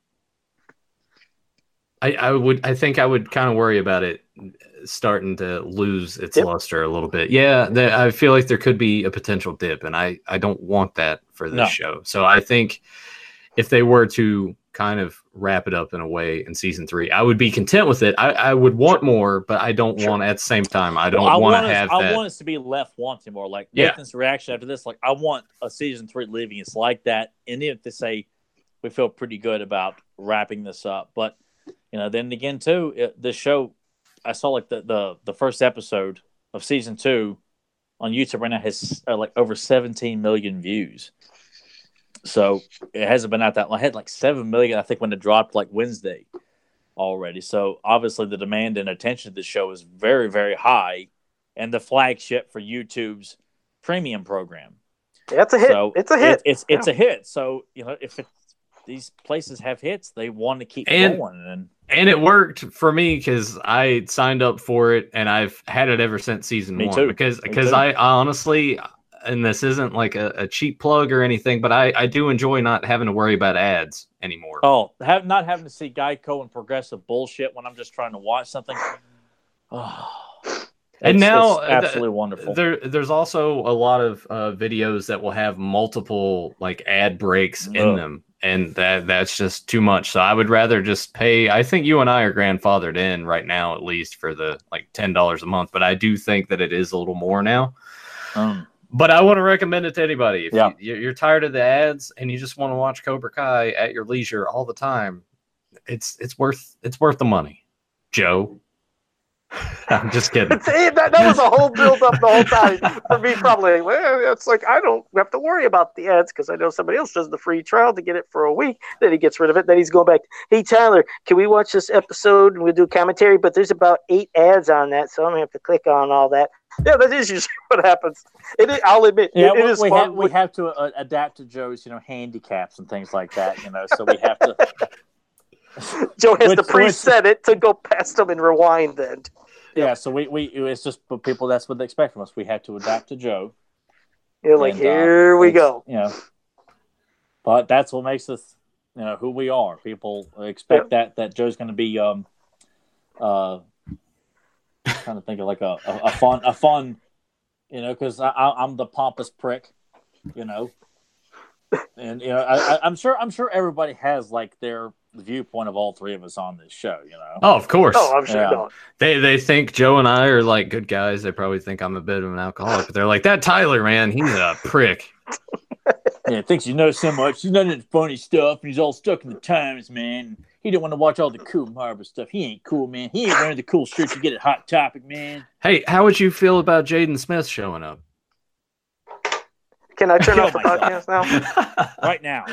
I I would I think I would kind of worry about it starting to lose its dip. luster a little bit. Yeah, the, I feel like there could be a potential dip, and I I don't want that for this no. show. So I think if they were to kind of wrap it up in a way in season three, I would be content with it. I, I would want sure. more, but I don't sure. want at the same time. I don't well, want to have I that. I want us to be left wanting more. Like yeah. Nathan's reaction after this, like I want a season three leaving us like that. And if they say we feel pretty good about wrapping this up, but you know, then again too, it, this show, I saw like the, the, the first episode of season two on YouTube right now has uh, like over seventeen million views. So it hasn't been out that long. I had like seven million, I think, when it dropped like Wednesday already. So obviously the demand and attention to the show is very, very high. And the flagship for YouTube's premium program. Yeah, it's a hit. So it's a hit. It, it's it's yeah. a hit. So you know, if it, these places have hits, they want to keep and, going. And and it worked for me because I signed up for it, and I've had it ever since season Me one. too. Because Me because too. I, I honestly, and this isn't like a, a cheap plug or anything, but I, I do enjoy not having to worry about ads anymore. Oh, have not having to see Geico and Progressive bullshit when I'm just trying to watch something. Oh, and now it's absolutely the, wonderful. There, there's also a lot of uh, videos that will have multiple like ad breaks in Ugh. them, and that that's just too much. So I would rather just pay. I think you and I are grandfathered in right now, at least for the like ten dollars a month. But I do think that it is a little more now. Um, but I want to recommend it to anybody. If yeah. you, you're tired of the ads and you just want to watch Cobra Kai at your leisure all the time, it's it's worth it's worth the money, Joe. I'm just kidding. See, that, that was a whole build up the whole time for me. Probably, well, it's like I don't have to worry about the ads because I know somebody else does the free trial to get it for a week. Then he gets rid of it. Then he's going back. Hey Tyler, can we watch this episode and we'll do commentary? But there's about eight ads on that, so I'm gonna have to click on all that. Yeah, that is usually what happens. It is, I'll admit, yeah, it, it we, is we fun. Have, we have to uh, adapt to Joe's, you know, handicaps and things like that. You know, so we have to. Joe has which, to preset it to go past them and rewind. Then. Yeah, so we, we it's just for people, that's what they expect from us. We have to adapt to Joe. You're like, and, here uh, we go. You know, but that's what makes us, you know, who we are. People expect yeah. that that Joe's going to be, um, uh, trying to think of like a, a, a fun a fun, you know, because I'm the pompous prick, you know, and you know I, I'm sure I'm sure everybody has like their viewpoint of all three of us on this show, you know. Oh, of course. Oh, I'm sure. Yeah. No. They they think Joe and I are like good guys. They probably think I'm a bit of an alcoholic, but they're like, that Tyler, man, he's a prick. Yeah, thinks you know so much. He's not into funny stuff, and he's all stuck in the times, man. He didn't want to watch all the cool Marvel stuff. He ain't cool, man. He ain't wearing the cool shirts you get at Hot Topic, man. Hey, how would you feel about Jaden Smith showing up? Can I turn Kill off the myself. podcast now? Right now.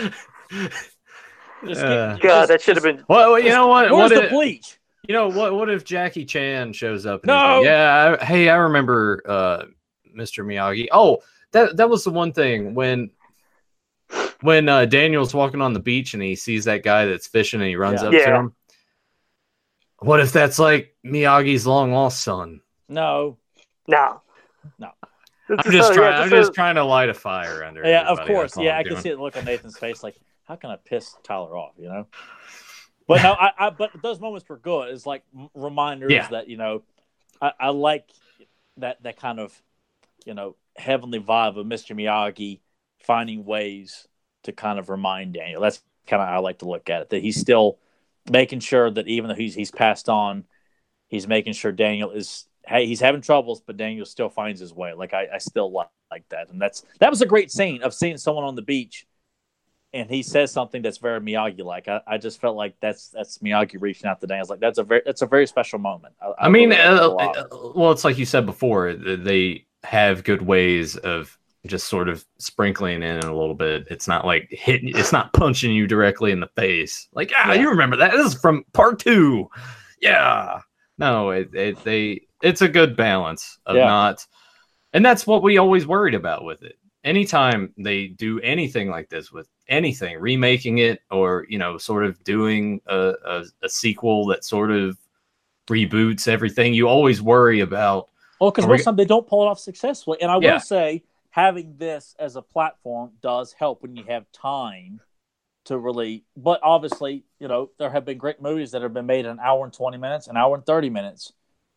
Just Uh, get, God, just, that should have just, been. Well, you know what? Where's what the if, bleach? You know what? What if Jackie Chan shows up? And No! he's like, yeah. I, hey, I remember uh, Mister Miyagi. Oh, that that was the one thing when when uh, Daniel's walking on the beach and he sees that guy that's fishing and he runs Yeah. up to Yeah. him. What if that's like Miyagi's long lost son? No. No. No. I'm just trying. I'm just trying to light a fire under. Yeah, of everybody. course. That's all Yeah, I'm I can doing. see the look on Nathan's face. Like, how can I piss Tyler off? You know. But no, I, I. But those moments were good. It's like reminders Yeah. that you know, I, I like that that kind of, you know, heavenly vibe of Mister Miyagi finding ways to kind of remind Daniel. That's kind of how I like to look at it. That he's still making sure that even though he's he's passed on, he's making sure Daniel is. Hey, he's having troubles, but Daniel still finds his way. Like I, I still like, like that, and that's that was a great scene of seeing someone on the beach, and he says something that's very Miyagi-like. I, I just felt like that's that's Miyagi reaching out to Daniel. I was like, that's a very that's a very special moment. I, I I mean, really liked it a uh, lot. uh, well, it's like you said before. They have good ways of just sort of sprinkling in a little bit. It's not like hitting. It's not punching you directly in the face. Like, ah, Yeah. you remember that? This is from part two. Yeah. No, it, it they. It's a good balance of Yeah. not, and that's what we always worried about with it. Anytime they do anything like this with anything, remaking it or you know, sort of doing a, a, a sequel that sort of reboots everything, you always worry about. Well, because Are most we- of the time they don't pull it off successfully. And I Yeah. will say, having this as a platform does help when you have time to really. But obviously, you know, there have been great movies that have been made in an hour and twenty minutes, an hour and thirty minutes.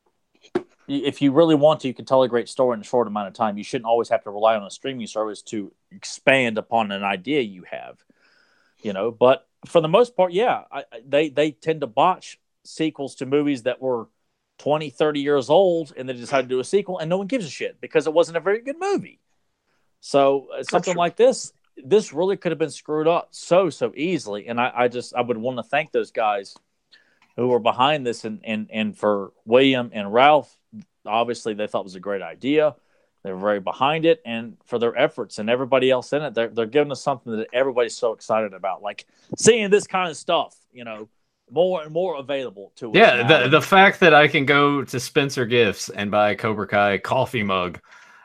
If you really want to, you can tell a great story in a short amount of time. You shouldn't always have to rely on a streaming service to expand upon an idea you have, you know. But for the most part, yeah, I, they they tend to botch sequels to movies that were twenty, thirty years old, and they decided to do a sequel, and no one gives a shit because it wasn't a very good movie. So uh, something true. like this, this really could have been screwed up so, so easily. And I, I just, I would want to thank those guys who were behind this, and, and, and for William and Ralph, obviously they thought it was a great idea. They were very behind it, and for their efforts, and everybody else in it, they're, they're giving us something that everybody's so excited about. Like seeing this kind of stuff, you know, more and more available to us. Yeah, now. the the fact that I can go to Spencer Gifts and buy a Cobra Kai coffee mug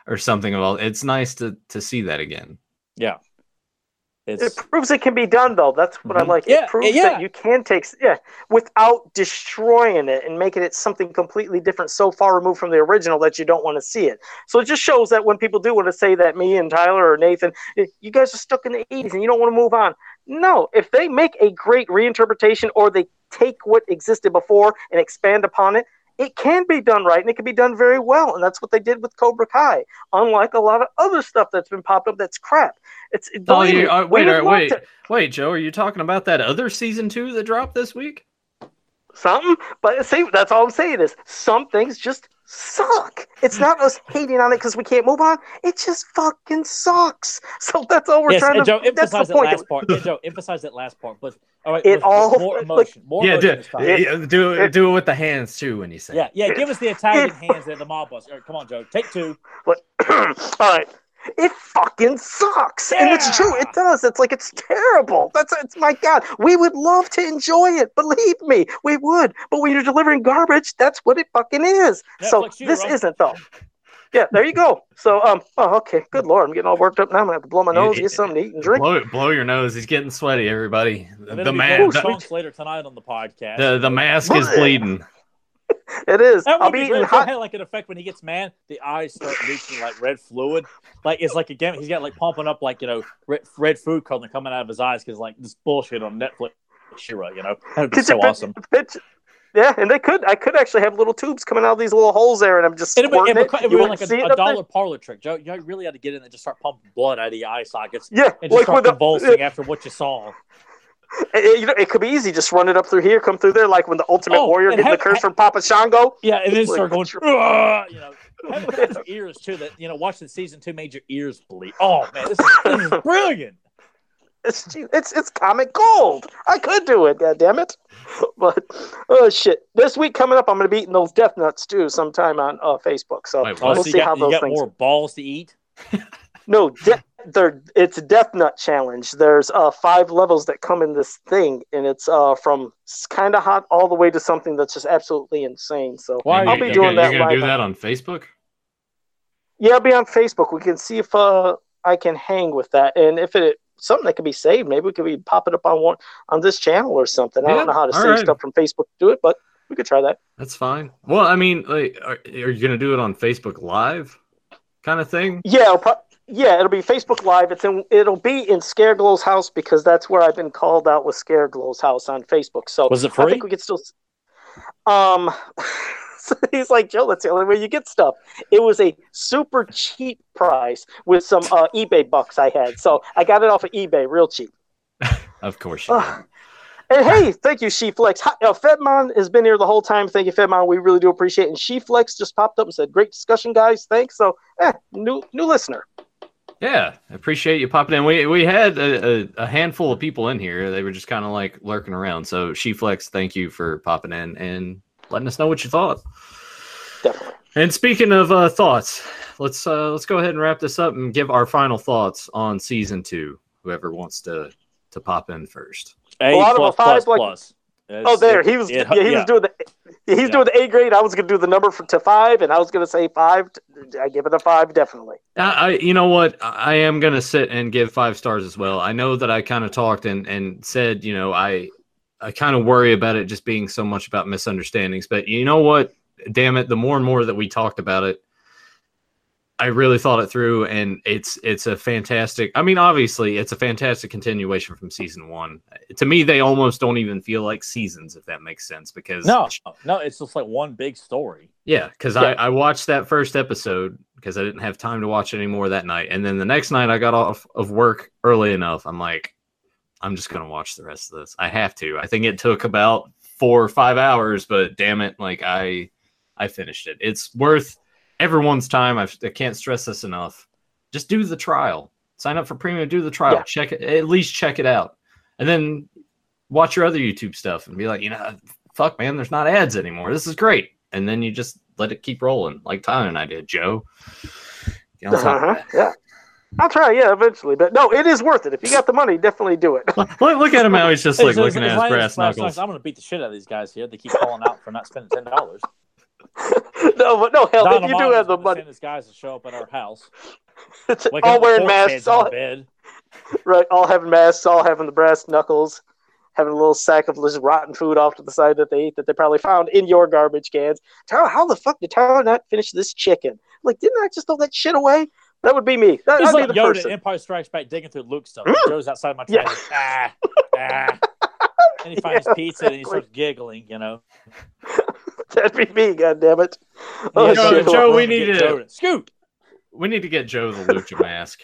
or something. Of all, it's nice to to see that again. Yeah. It's... It proves it can be done, though. That's what mm-hmm. I like. Yeah, it proves yeah. that you can take, yeah, without destroying it and making it something completely different, so far removed from the original that you don't want to see it. So it just shows that when people do want to say that me and Tyler or Nathan, you guys are stuck in the eighties and you don't want to move on. No, if they make a great reinterpretation or they take what existed before and expand upon it, it can be done right, and it can be done very well, and that's what they did with Cobra Kai. Unlike a lot of other stuff that's been popped up that's crap. It's oh, you, uh, wait, uh, wait, to... wait, Joe. Are you talking about that other season two that dropped this week? Something, but see, that's all I'm saying is some things just suck. It's not us hating on it because we can't move on. It just fucking sucks. So that's all we're yes, trying and to. Joe, that's emphasize the that point. last part. Yeah, Joe, emphasize that last part. But all right, it with, all with more emotion, more yeah, emotion. Do, it, do it, do it with the hands too when you say. Yeah, yeah. It, give us the Italian it, hands there, the mob boss. All right, come on, Joe. Take two. But, all right. It fucking sucks, yeah. And it's true. It does. It's like it's terrible. That's it's my God. We would love to enjoy it. Believe me, we would. But when you're delivering garbage, that's what it fucking is. Netflix so you, this bro. isn't though. Yeah, there you go. So um, oh okay, good Lord, I'm getting all worked up now. I'm gonna have to blow my nose, get something to eat and drink. Blow, blow your nose. He's getting sweaty. Everybody, the, the mask. later tonight on the podcast. The the mask is bleeding. It is. That I'll be eating hot. Had like an effect when he gets mad. The eyes start leaking like red fluid. Like it's like again, he's got like pumping up like you know red, red food color coming out of his eyes because like this bullshit on Netflix. Shira, you know, that'd be so awesome. Yeah, and they could. I could actually have little tubes coming out of these little holes there, and I'm just it'd squirting be, it. It would be like a, a dollar there? parlor trick, Joe. You really had to get in and just start pumping blood out of the eye sockets. Yeah, and just like start convulsing the, uh, after what you saw. It, you know, it could be easy. Just run it up through here, come through there, like when the Ultimate oh, Warrior getting have, the curse have, from Papa Shango. Yeah, and then start going, you know, having got your ears too. That you know, watching season two made your ears bleed. Oh man, this is, this is brilliant. It's it's it's comic gold. I could do it, god damn it. But oh shit, this week coming up, I'm gonna be eating those Death Nuts too sometime on uh, Facebook. So Wait, we'll so see got, how those you got things. More balls to eat. No, de- they're, it's a Death Nut challenge. There's uh, five levels that come in this thing, and it's uh, from kind of hot all the way to something that's just absolutely insane. So Why I'll you, be doing you're that. You're gonna live do that on Facebook? Yeah, I'll be on Facebook. We can see if uh, I can hang with that, and if it something that can be saved, maybe we could be popping up on one on this channel or something. Yeah, I don't know how to save right. stuff from Facebook to do it, but we could try that. That's fine. Well, I mean, like, are, are you gonna do it on Facebook Live, kind of thing? Yeah. It'll pro- Yeah, it'll be Facebook Live. It's in. It'll be in Scareglow's house because that's where I've been called out with Scareglow's house on Facebook. So was it free? I think we could still. Um, so he's like, Joe, that's the only way you get stuff. It was a super cheap price with some uh, eBay bucks I had, so I got it off of eBay, real cheap. Of course you uh, And hey, thank you, She-Flex. Hi, uh, Fedmon has been here the whole time. Thank you, Fedmon. We really do appreciate it. And She-Flex just popped up and said, great discussion, guys. Thanks. So, eh, new new listener. Yeah, I appreciate you popping in. We we had a, a, a handful of people in here. They were just kind of like lurking around. So, She-Flex, thank you for popping in and letting us know what you thought. Definitely. And speaking of uh, thoughts, let's uh, let's go ahead and wrap this up and give our final thoughts on season two. Whoever wants to to pop in first. A, a lot plus, of a five, plus, like, plus. Oh, there he was. It, yeah, he yeah. was doing the. He's yeah. doing the A grade. I was going to do the number for, to five, and I was going to say five. I give it a five, definitely. I, I you know what? I am going to sit and give five stars as well. I know that I kind of talked and and said, you know, I I kind of worry about it just being so much about misunderstandings. But you know what? Damn it! The more and more that we talked about it, I really thought it through, and it's it's a fantastic. I mean, obviously, it's a fantastic continuation from season one. To me, they almost don't even feel like seasons, if that makes sense. Because no, no, it's just like one big story. Yeah, because yeah. I, I watched that first episode because I didn't have time to watch it anymore that night, and then the next night I got off of work early enough. I'm like, I'm just gonna watch the rest of this. I have to. I think it took about four or five hours, but damn it, like I I finished it. It's worth everyone's time. I've, I can't stress this enough. Just do the trial. Sign up for premium. Do the trial. Yeah. Check it. At least check it out, and then watch your other YouTube stuff and be like, you know, fuck, man, there's not ads anymore. This is great. And then you just let it keep rolling, like Tyler and I did. Joe, you know, uh-huh. yeah, I'll try. Yeah, eventually. But no, it is worth it. If you got the money, definitely do it. look, look at him how he's just like it's, looking it's, at it's his brass knuckles. I'm going to beat the shit out of these guys here. They keep calling out for not spending ten dollars. no, but no, hell, Don if you do Amato's have the gonna money, send his guys to show up at our house. it's Like all wearing masks, all, bed. right, all having masks, all having the brass knuckles, having a little sack of just rotten food off to the side that they ate that they probably found in your garbage cans. Tyler, how the fuck did Tyler not finish this chicken? Like, didn't I just throw that shit away? That would be me. That, It's I'd like be the Yoda person. in Empire Strikes Back digging through Luke's stuff. Mm. Joe's outside my Yeah. trash. Ah, ah. And he finds Yeah, pizza and he exactly. starts giggling, you know. That'd be me, goddammit. Oh, Yeah, Joe, shit. Joe, we Get need to Joe scoot. we need to get Joe the Lucha mask.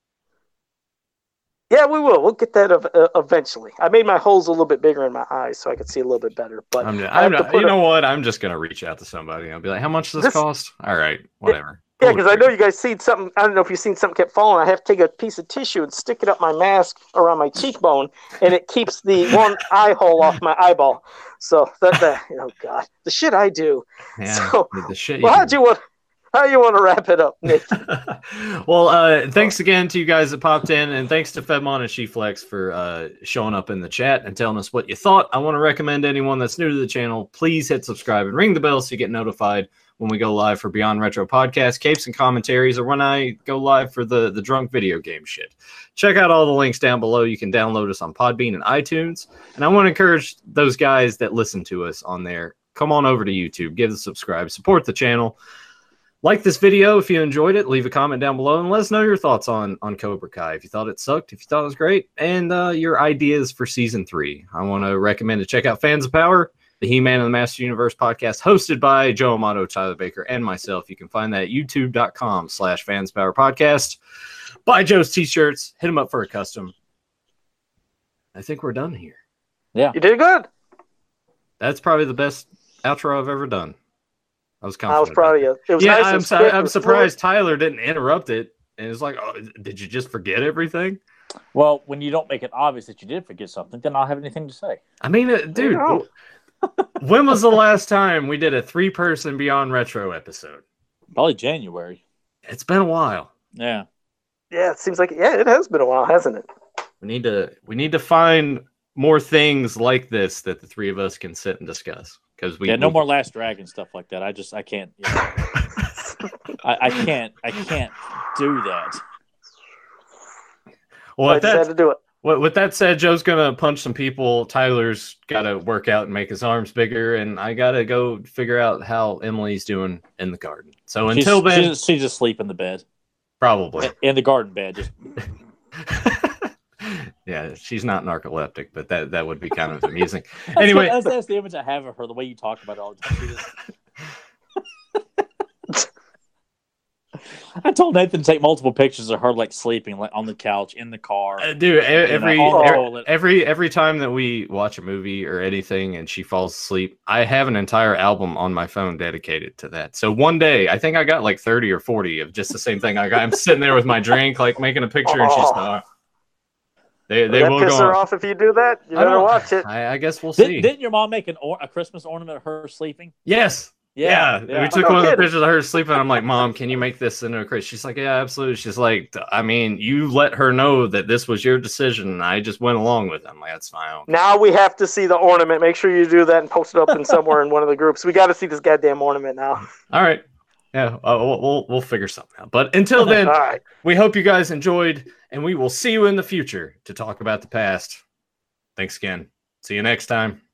Yeah, we will. We'll get that ev- uh, eventually. I made my holes a little bit bigger in my eyes so I could see a little bit better. But I'm, I I'm have to not, put you a- know what? I'm just gonna reach out to somebody. I'll be like, "How much does this, This- cost?" All right, whatever. Yeah, Pull the because I know trigger. you guys seen something. I don't know if you've seen something kept falling. I have to take a piece of tissue and stick it up my mask around my cheekbone, and it keeps the one eye hole off my eyeball. So that, that oh god, the shit I do. Yeah, So, the, the shit. Well, you how do you want? How you want to wrap it up, Nick? well, uh, thanks again to you guys that popped in, and thanks to Fedmon and Sheflex for uh, showing up in the chat and telling us what you thought. I want to recommend anyone that's new to the channel, please hit subscribe and ring the bell so you get notified when we go live for Beyond Retro Podcast, Capes and Commentaries, or when I go live for the, the drunk video game shit. Check out all the links down below. You can download us on Podbean and iTunes. And I want to encourage those guys that listen to us on there, come on over to YouTube, give us a subscribe, support the channel. Like this video if you enjoyed it. Leave a comment down below and let us know your thoughts on, on Cobra Kai. If you thought it sucked, if you thought it was great, and uh, your ideas for Season three. I want to recommend to check out Fans of Power, the He-Man and the Master Universe podcast hosted by Joe Amato, Tyler Baker, and myself. You can find that at youtube.com slash Fans of Power podcast. Buy Joe's t-shirts. Hit him up for a custom. I think we're done here. Yeah. You did good. That's probably the best outro I've ever done. I was confident. I was proud of about you. It was yeah, nice I'm, and su- quick I'm and surprised Tyler didn't interrupt it. And it's like, oh, did you just forget everything? Well, when you don't make it obvious that you did forget something, then I'll have anything to say. I mean, uh, dude, know. when was the last time we did a three-person Beyond Retro episode? Probably January. It's been a while. Yeah. Yeah, it seems like yeah, it has been a while, hasn't it? We need to we need to find more things like this that the three of us can sit and discuss. Because we yeah, no we- more Last Dragon stuff like that. I just I can't. You know, I, I can't I can't do that. Well, I with just had that, to do it. with with that said, Joe's gonna punch some people. Tyler's got to work out and make his arms bigger, and I gotta go figure out how Emily's doing in the garden. So She's, until then, she's, she's asleep in the bed, probably. in the garden bed. Just Yeah, she's not narcoleptic, but that that would be kind of amusing. That's Anyway, that's, that's the image I have of her. The way you talk about it all the time. She just- I told Nathan to take multiple pictures of her like sleeping, like on the couch, in the car. uh, dude, e- every on the every, toilet. every every time that we watch a movie or anything and she falls asleep, I have an entire album on my phone dedicated to that. So one day, I think I got like thirty or forty of just the same thing. I got, I'm sitting there with my drink, like making a picture, and she's Oh. not. They Would they that will piss go. her on. off if you do that? You I better don't- watch it. I, I guess we'll see. Did, didn't your mom make an or- a Christmas ornament of her sleeping? Yes. Yeah, yeah. we took No one of the kidding. pictures of her sleeping. I'm like, Mom, can you make this into a crate? She's like, yeah, absolutely. She's like, I mean, you let her know that this was your decision, and I just went along with it. I'm like, that's fine. Now we have to see the ornament. Make sure you do that and post it up in somewhere in one of the groups. We got to see this goddamn ornament now. All right. Yeah, uh, we'll, we'll we'll figure something out. But until then, All right. we hope you guys enjoyed, and we will see you in the future to talk about the past. Thanks again. See you next time.